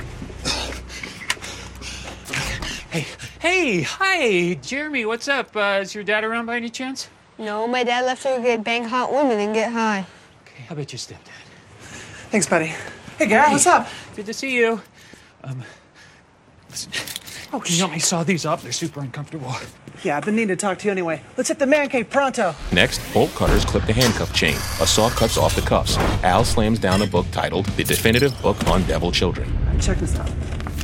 Hey, hey, hi, Jeremy, what's up? Uh, is your dad around by any chance? No, my dad left to go get bang hot women and get high. Okay, how about your stepdad? Thanks, buddy. Hey, Gary, Hey, what's up? Good to see you. Um, listen, oh, can you help me saw these up? They're super uncomfortable. Yeah, I've been needing to talk to you anyway. Let's hit the man cave pronto. Next, bolt cutters clip the handcuff chain. A saw cuts off the cuffs. Al slams down a book titled The Definitive Book on Devil Children. Check this out.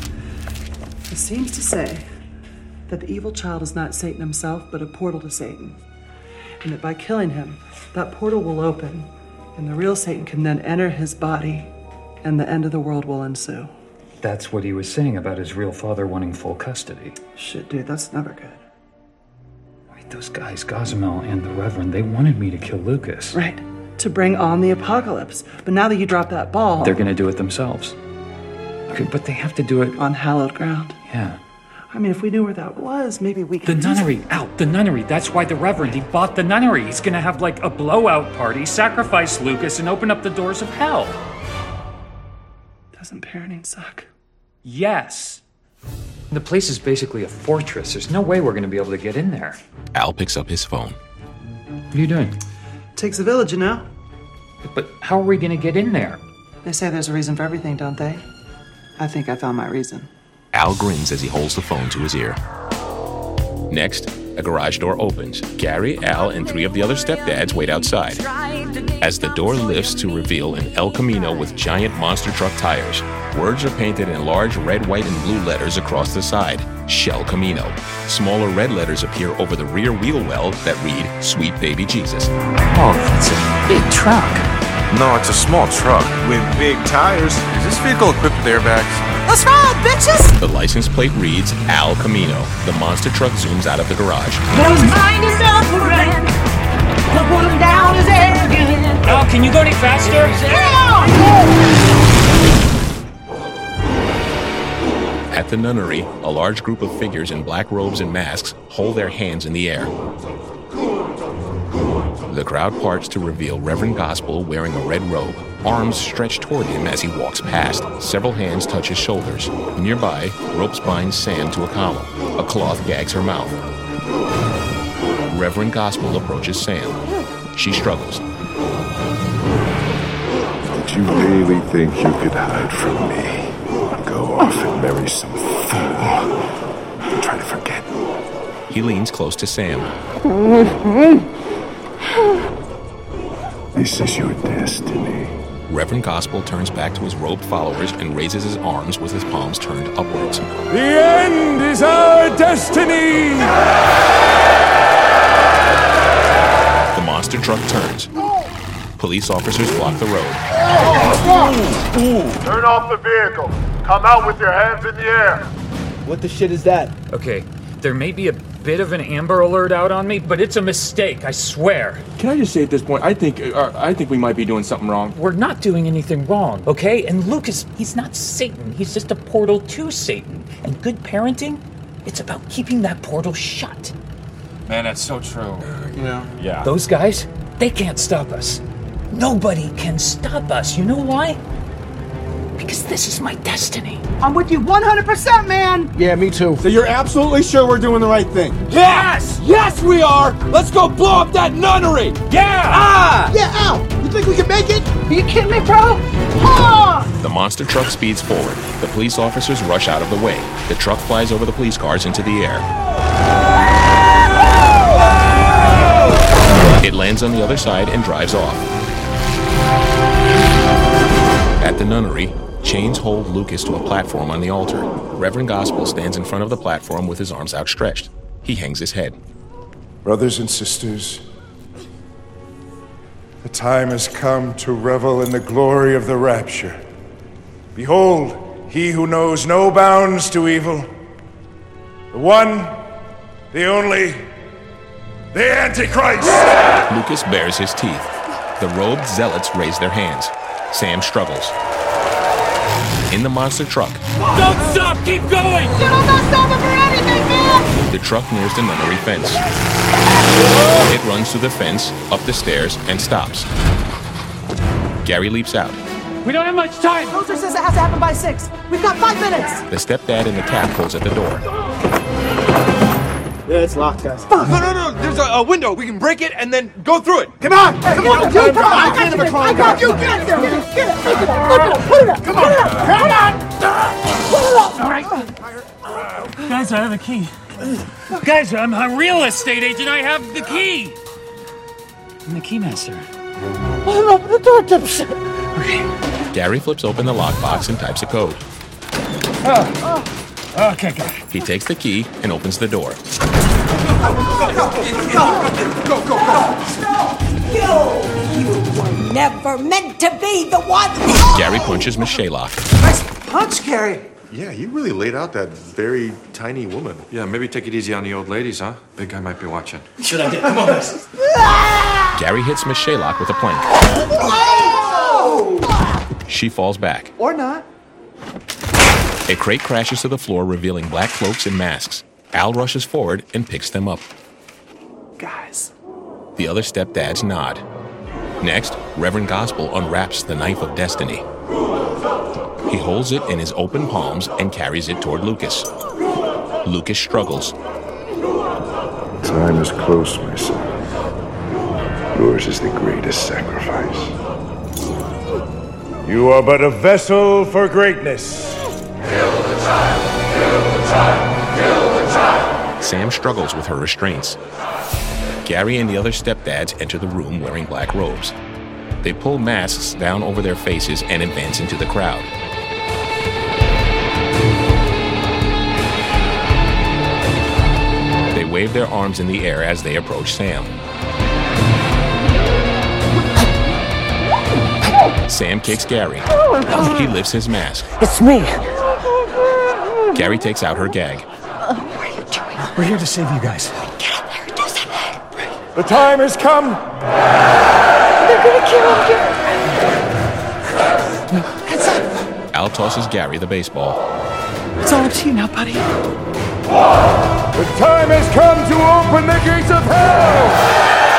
It seems to say that the evil child is not Satan himself, but a portal to Satan. And that by killing him, that portal will open, and the real Satan can then enter his body, and the end of the world will ensue. That's what he was saying about his real father wanting full custody. Shit, dude, that's never good. Wait, those guys, Gosmel and the Reverend, they wanted me to kill Lucas. Right. To bring on the apocalypse. But now that you drop that ball... They're gonna do it themselves. Okay, but they have to do it... on hallowed ground. Yeah. I mean, if we knew where that was, maybe we could... The nunnery, out, the nunnery. That's why the Reverend, he bought the nunnery. He's gonna have, like, a blowout party, sacrifice Lucas, and open up the doors of hell. Doesn't parenting suck? Yes. The place is basically a fortress. There's no way we're gonna be able to get in there. Al picks up his phone. What are you doing? Takes a village, you know? But how are we gonna get in there? They say there's a reason for everything, don't they? I think I found my reason. Al grins as he holds the phone to his ear. Next, a garage door opens. Gary, Al, and three of the other stepdads wait outside. As the door lifts to reveal an El Camino with giant monster truck tires, words are painted in large red, white, and blue letters across the side. Shell Camino. Smaller red letters appear over the rear wheel well that read, Sweet Baby Jesus. Oh, that's a big truck. No, it's a small truck with big tires. Is this vehicle equipped with airbags? Let's ride, bitches! The license plate reads Al Camino. The monster truck zooms out of the garage. Those mind is up for rent. The one down is arrogant. Al, can you go any faster? At the nunnery, a large group of figures in black robes and masks hold their hands in the air. The crowd parts to reveal Reverend Gospel wearing a red robe. Arms stretched toward him as he walks past. Several hands touch his shoulders. Nearby, ropes bind Sam to a column. A cloth gags her mouth. Reverend Gospel approaches Sam. She struggles. Did you really think you could hide from me? Go off and marry some fool. And try to forget. He leans close to Sam. This is your destiny. Reverend Gospel turns back to his robed followers and raises his arms with his palms turned upwards. The end is our destiny! The monster truck turns. Police officers block the road. Turn off the vehicle. Come out with your hands in the air. What the shit is that? Okay, there may be a bit of an Amber Alert out on me, but it's a mistake, I swear. Can I just say at this point, I think uh, I think we might be doing something wrong. We're not doing anything wrong, okay? And Lucas, he's not Satan. He's just a portal to Satan. And good parenting, it's about keeping that portal shut. Man, that's so true. Yeah. Yeah. Those guys, they can't stop us. Nobody can stop us. You know why? Because this is my destiny. I'm with you one hundred percent, man! Yeah, me too. So you're absolutely sure we're doing the right thing? Yes! Yes, we are! Let's go blow up that nunnery! Yeah! Ah! Yeah, Al, you think we can make it? Are you kidding me, bro? Ah! The monster truck speeds forward. The police officers rush out of the way. The truck flies over the police cars into the air. It lands on the other side and drives off. At the nunnery, chains hold Lucas to a platform on the altar. Reverend Gospel stands in front of the platform with his arms outstretched. He hangs his head. Brothers and sisters, the time has come to revel in the glory of the rapture. Behold, he who knows no bounds to evil, the one, the only, the Antichrist! Lucas bares his teeth. The robed zealots raise their hands. Sam struggles. In the monster truck. Don't stop! Keep going! You don't not stop it for anything, man! The truck nears the nunnery fence. It runs through the fence, up the stairs, and stops. Gary leaps out. We don't have much time! Roser says it has to happen by six. We've got five minutes! The stepdad in the cap pulls at the door. Yeah, it's locked, guys. No, no, no, there's a, a window. We can break it and then go through it. Come on! Hey, Come you on! know, Come on! come on, I can't have a crawling guy. You get it there! Get it! Get it! Put it up! Put it up! Come on! Come on! Put it up! All right. Guys, I have a key. Guys, I'm a real estate agent. I have the key. I'm the keymaster. Well, open the door, dipshit. Okay. Gary flips open the lockbox and types a code. Oh. oh. Okay, got it. He takes the key and opens the door. Go, go, go, go, go. You, you were never meant to be the one. Gary punches Miss Shaylock. Nice punch, Gary. Yeah, you really laid out that very tiny woman. Yeah, maybe take it easy on the old ladies, huh? Big guy might be watching. Should I get? Come on, guys. Gary hits Miss Shaylock with a plank. She falls back. Or not. A crate crashes to the floor, revealing black cloaks and masks. Al rushes forward and picks them up. Guys. The other stepdads nod. Next, Reverend Gospel unwraps the knife of destiny. He holds it in his open palms and carries it toward Lucas. Lucas struggles. Time is close, my son. Yours is the greatest sacrifice. You are but a vessel for greatness. Kill the child! Kill the child! Kill the child! Sam struggles with her restraints. Gary and the other stepdads enter the room wearing black robes. They pull masks down over their faces and advance into the crowd. They wave their arms in the air as they approach Sam. Sam kicks Gary. He lifts his mask. It's me. Gary takes out her gag. Uh, what are you doing? We're here to save you guys. Get up there, do something. The time has come. They're gonna kill him. No, heads up. Al tosses Gary the baseball. It's all up to you now, buddy. The time has come to open the gates of hell!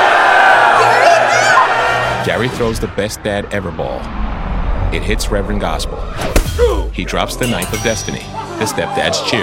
Gary throws the best dad ever ball. It hits Reverend Gospel. He drops the knife of destiny. The stepdads cheer.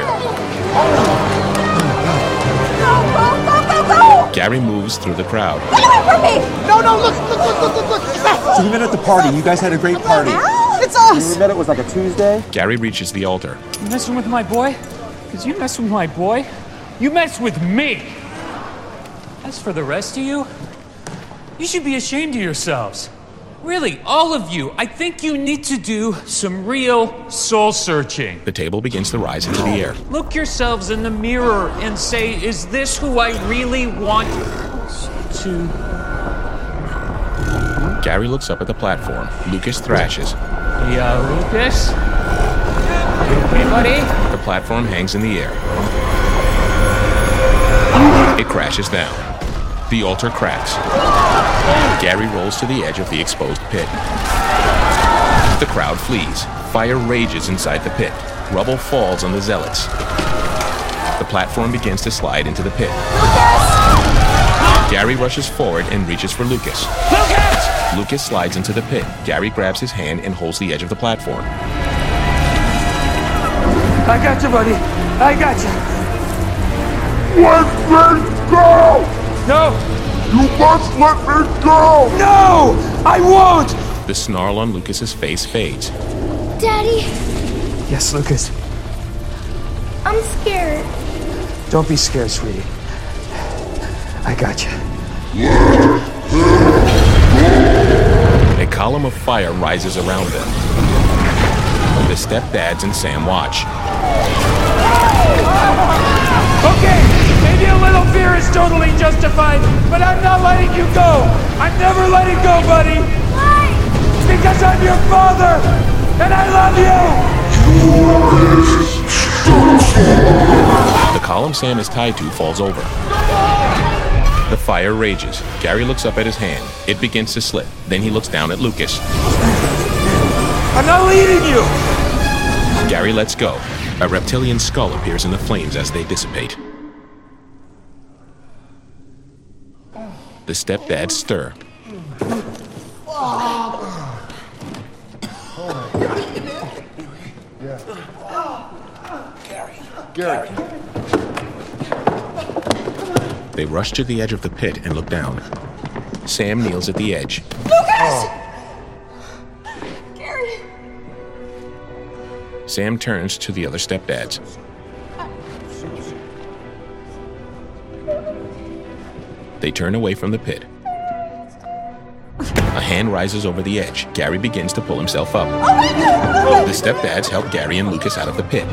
Go, go, go, go, go! Gary moves through the crowd. Get away from me! No, no, look, look, look, look, look, look. So we met at the party. You guys had a great party. It's us. We met, it was like a Tuesday. Gary reaches the altar. You messing with my boy? Because you mess with my boy, you mess with me. As for the rest of you, you should be ashamed of yourselves. Really, all of you. I think you need to do some real soul searching. The table begins to rise into the air. Look yourselves in the mirror and say, is this who I really want to... Gary looks up at the platform. Lucas thrashes. Yeah, Lucas? Hey, buddy? The platform hangs in the air. It crashes down. The altar cracks. Gary rolls to the edge of the exposed pit. The crowd flees. Fire rages inside the pit. Rubble falls on the zealots. The platform begins to slide into the pit. Gary rushes forward and reaches for Lucas. Lucas! Lucas slides into the pit. Gary grabs his hand and holds the edge of the platform. I got you, buddy. I got you. Let me go! No! You must let me go! No! I won't! The snarl on Lucas's face fades. Daddy, Yes, Lucas. I'm scared. Don't be scared, sweetie. I got you. A column of fire rises around them. The stepdads and Sam watch. Okay! Maybe a little fear is totally justified, but I'm not letting you go. I'm never letting go, buddy. Why? Because I'm your father, and I love you. The column Sam is tied to falls over. The fire rages. Gary looks up at his hand. It begins to slip. Then he looks down at Lucas. I'm not leading you. Gary lets go. A reptilian skull appears in the flames as they dissipate. The stepdads stir. Gary. They rush to the edge of the pit and look down. Sam kneels at the edge. Lucas! Gary! Sam turns to the other stepdads. They turn away from the pit. A hand rises over the edge. Gary begins to pull himself up. The stepdads help Gary and Lucas out of the pit.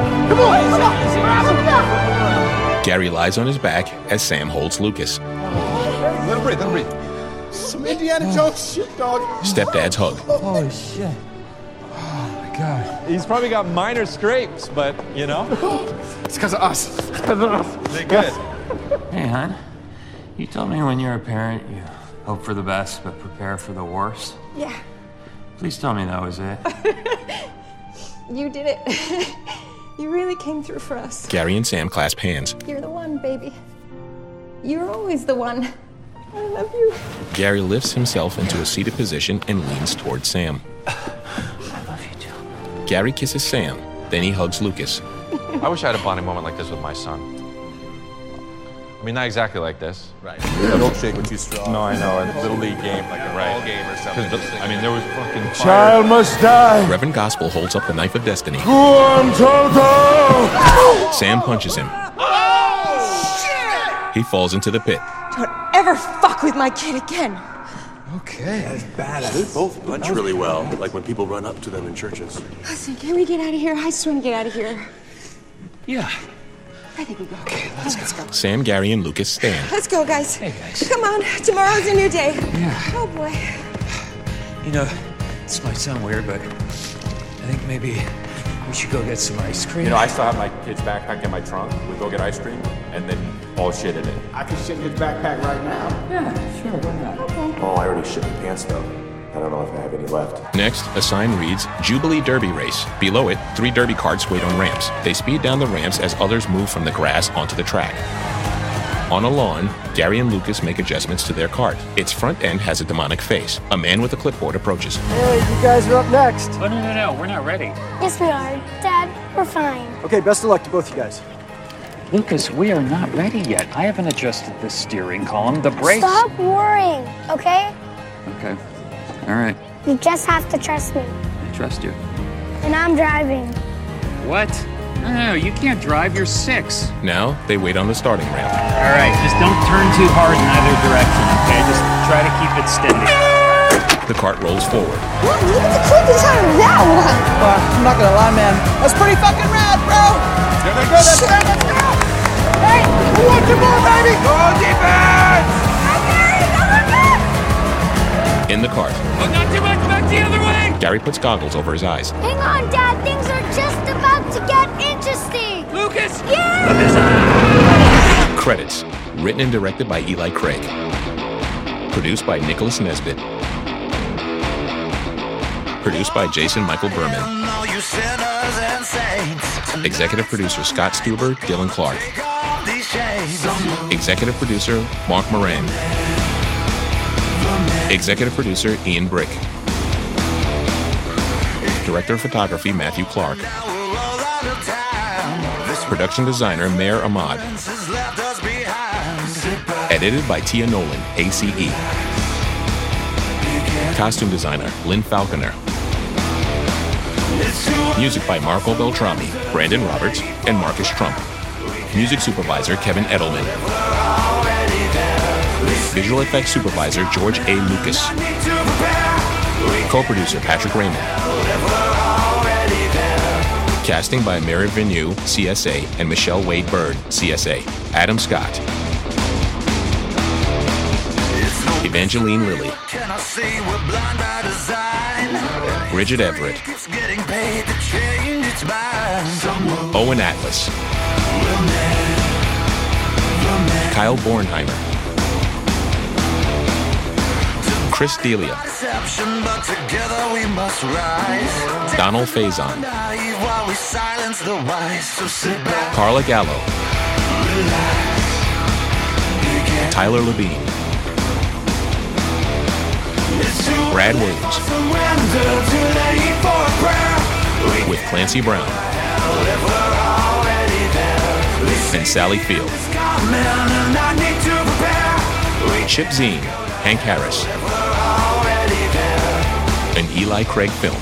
Gary lies on his back as Sam holds Lucas. Let him breathe, let him breathe. Some Indiana Jones shit, dog. Stepdads hug. Holy shit. Oh my god. He's probably got minor scrapes, but you know. It's because of us. It's because of us. They're good. Hey, hon. You told me when you're a parent, you hope for the best, but prepare for the worst. Yeah. Please tell me that was it. You did it. You really came through for us. Gary and Sam clasp hands. You're the one, baby. You're always the one. I love you. Gary lifts himself into a seated position and leans toward Sam. I love you too. Gary kisses Sam, then he hugs Lucas. I wish I had a bonding moment like this with my son. I mean, not exactly like this. Right. A milkshake with two straws. No, I know. A little league game, like a ball game or something. I mean, there was fucking fire. Child must die. Reverend Gospel holds up the knife of destiny. Guam Toto! Sam punches him. He falls into the pit. Don't ever fuck with my kid again. Okay. That's badass. They both punch really well, like when people run up to them in churches. Listen, can we get out of here? I just want to get out of here. Yeah. I think we go. Okay, let's go. Sam, Gary, and Lucas stand. Let's go, guys. Hey, guys. Come on. Tomorrow's a new day. Yeah. Oh, boy. You know, this might sound weird, but I think maybe we should go get some ice cream. You know, I still have my kid's backpack in my trunk. We go get ice cream, and then all shit in it. I can shit in his backpack right now. Yeah, sure, why not? Okay. Oh, I already shit the pants though. I don't know if I have any left. Next, a sign reads, Jubilee Derby Race. Below it, three derby carts wait on ramps. They speed down the ramps as others move from the grass onto the track. On a lawn, Gary and Lucas make adjustments to their cart. Its front end has a demonic face. A man with a clipboard approaches. Hey, you guys are up next. Oh, no, no, no, we're not ready. Yes, we are. Dad, we're fine. Okay, best of luck to both you guys. Lucas, we are not ready yet. I haven't adjusted the steering column. The brakes... Stop worrying, okay? Okay. All right. You just have to trust me. I trust you. And I'm driving. What? No, no, you can't drive. You're six. Now, they wait on the starting ramp. All right, just don't turn too hard in either direction, okay? Just try to keep it steady. The cart rolls forward. Look, look at the clip inside of that one. Uh, I'm not gonna lie, man. That's pretty fucking rad, bro. There we go, that's it, let's go! Hey, we want some more, baby. Go defense! In the cart, Oh, not too much, back the other way! Gary puts goggles over his eyes. Hang on, Dad. Things are just about to get interesting. Lucas! Yeah! Credits. Written and directed by Eli Craig. Produced by Nicholas Nesbitt. Produced by Jason Michael Berman. Executive producer Scott Stuber, Dylan Clark. Executive producer Mark Moran. Executive producer Ian Brick. Director of photography Matthew Clark. Production designer Mayor Ahmad. Edited by Tia Nolan, A C E. Costume designer Lynn Falconer. Music by Marco Beltrami, Brandon Roberts, and Marcus Trump. Music supervisor Kevin Edelman. Visual effects supervisor George A. Lucas. Co-producer Patrick Raymond. Casting by Mary Venue, C S A, and Michelle Wade Bird, C S A. Adam Scott. Evangeline Lilly. Bridget Everett. Owen Atlas. Kyle Bornheimer. Chris D'Elia. Donald Faison. Carla Gallo. Tyler Labine. Brad Williams. With Clancy Brown. And Sally Field. Chip Zien, Hank Harris. An Eli Craig film.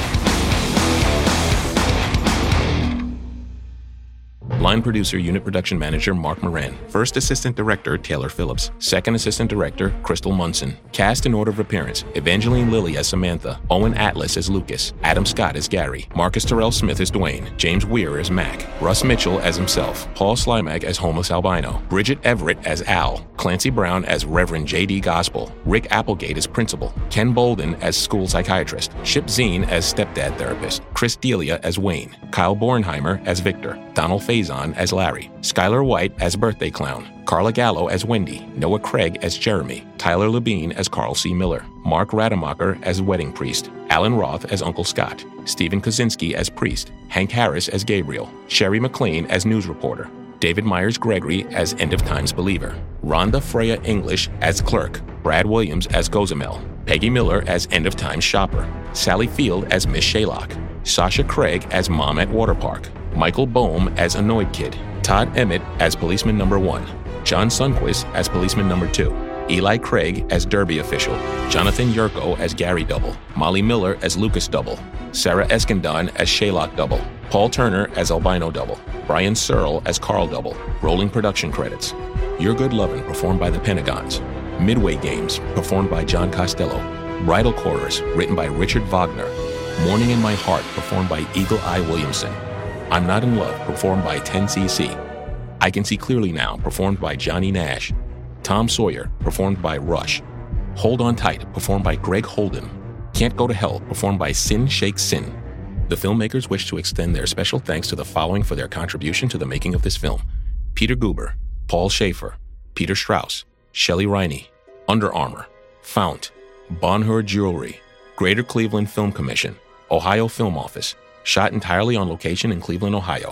Line producer, unit production manager, Mark Moran. First assistant director, Taylor Phillips. Second assistant director, Crystal Munson. Cast in order of appearance: Evangeline Lilly as Samantha, Owen Atlas as Lucas, Adam Scott as Gary, Marcus Terrell Smith as Dwayne, James Weir as Mac, Russ Mitchell as himself, Paul Slimak as homeless albino, Bridget Everett as Al, Clancy Brown as Reverend J D Gospel, Rick Applegate as principal, Ken Bolden as school psychiatrist, Chip Zien as stepdad therapist, Chris D'Elia as Wayne, Kyle Bornheimer as Victor, Donald Faison as Larry, Skylar White as birthday clown, Carla Gallo as Wendy, Noah Craig as Jeremy, Tyler Labine as Carl C. Miller, Mark Rademacher as wedding priest, Alan Roth as Uncle Scott, Stephen Kaczynski as priest, Hank Harris as Gabriel, Sherry McLean as news reporter, David Myers Gregory as End of Times believer, Rhonda Freya English as clerk, Brad Williams as Gozamel, Peggy Miller as End of Times shopper, Sally Field as Miss Shaylock, Sasha Craig as mom at water park, Michael Bohm as Annoyed Kid, Todd Emmett as policeman number one, John Sundquist as policeman number two, Eli Craig as Derby official, Jonathan Yurko as Gary Double, Molly Miller as Lucas Double, Sarah Eskandon as Shaylock Double, Paul Turner as Albino Double, Brian Searle as Carl Double. Rolling production credits: Your Good Lovin' performed by the Pentagons, Midway Games performed by John Costello, Bridal Chorus written by Richard Wagner, Morning in My Heart performed by Eagle Eye Williamson, I'm Not in Love performed by ten C C, I Can See Clearly Now performed by Johnny Nash, Tom Sawyer performed by Rush, Hold On Tight performed by Greg Holden, Can't Go to Hell performed by Sin Shake Sin. The filmmakers wish to extend their special thanks to the following for their contribution to the making of this film: Peter Guber, Paul Schaefer, Peter Strauss, Shelley Riney, Under Armour, Fount, Bonheur Jewelry, Greater Cleveland Film Commission, Ohio Film Office, shot entirely on location in Cleveland, Ohio.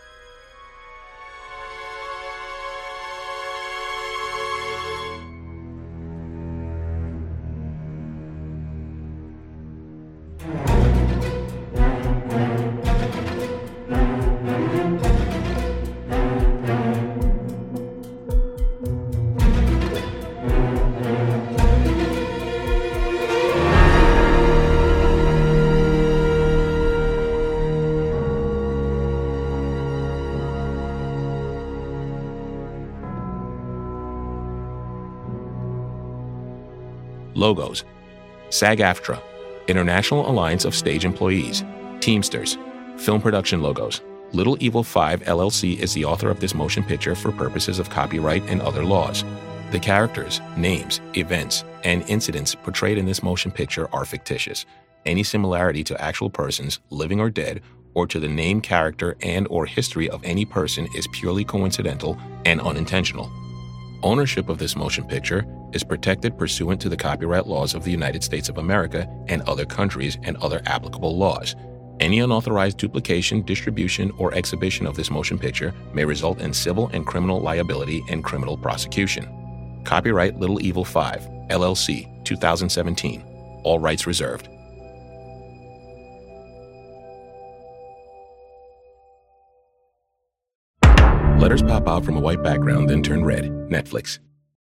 Logos: SAG-AFTRA, International Alliance of Stage Employees, Teamsters. Film production logos: Little Evil five L L C is the author of this motion picture for purposes of copyright and other laws. The characters, names, events, and incidents portrayed in this motion picture are fictitious. Any similarity to actual persons, living or dead, or to the name, character, and or history of any person is purely coincidental and unintentional. Ownership of this motion picture is protected pursuant to the copyright laws of the United States of America and other countries and other applicable laws. Any unauthorized duplication, distribution, or exhibition of this motion picture may result in civil and criminal liability and criminal prosecution. Copyright Little Evil five, L L C, two thousand seventeen. All rights reserved. Letters pop out from a white background, then turn red. Netflix.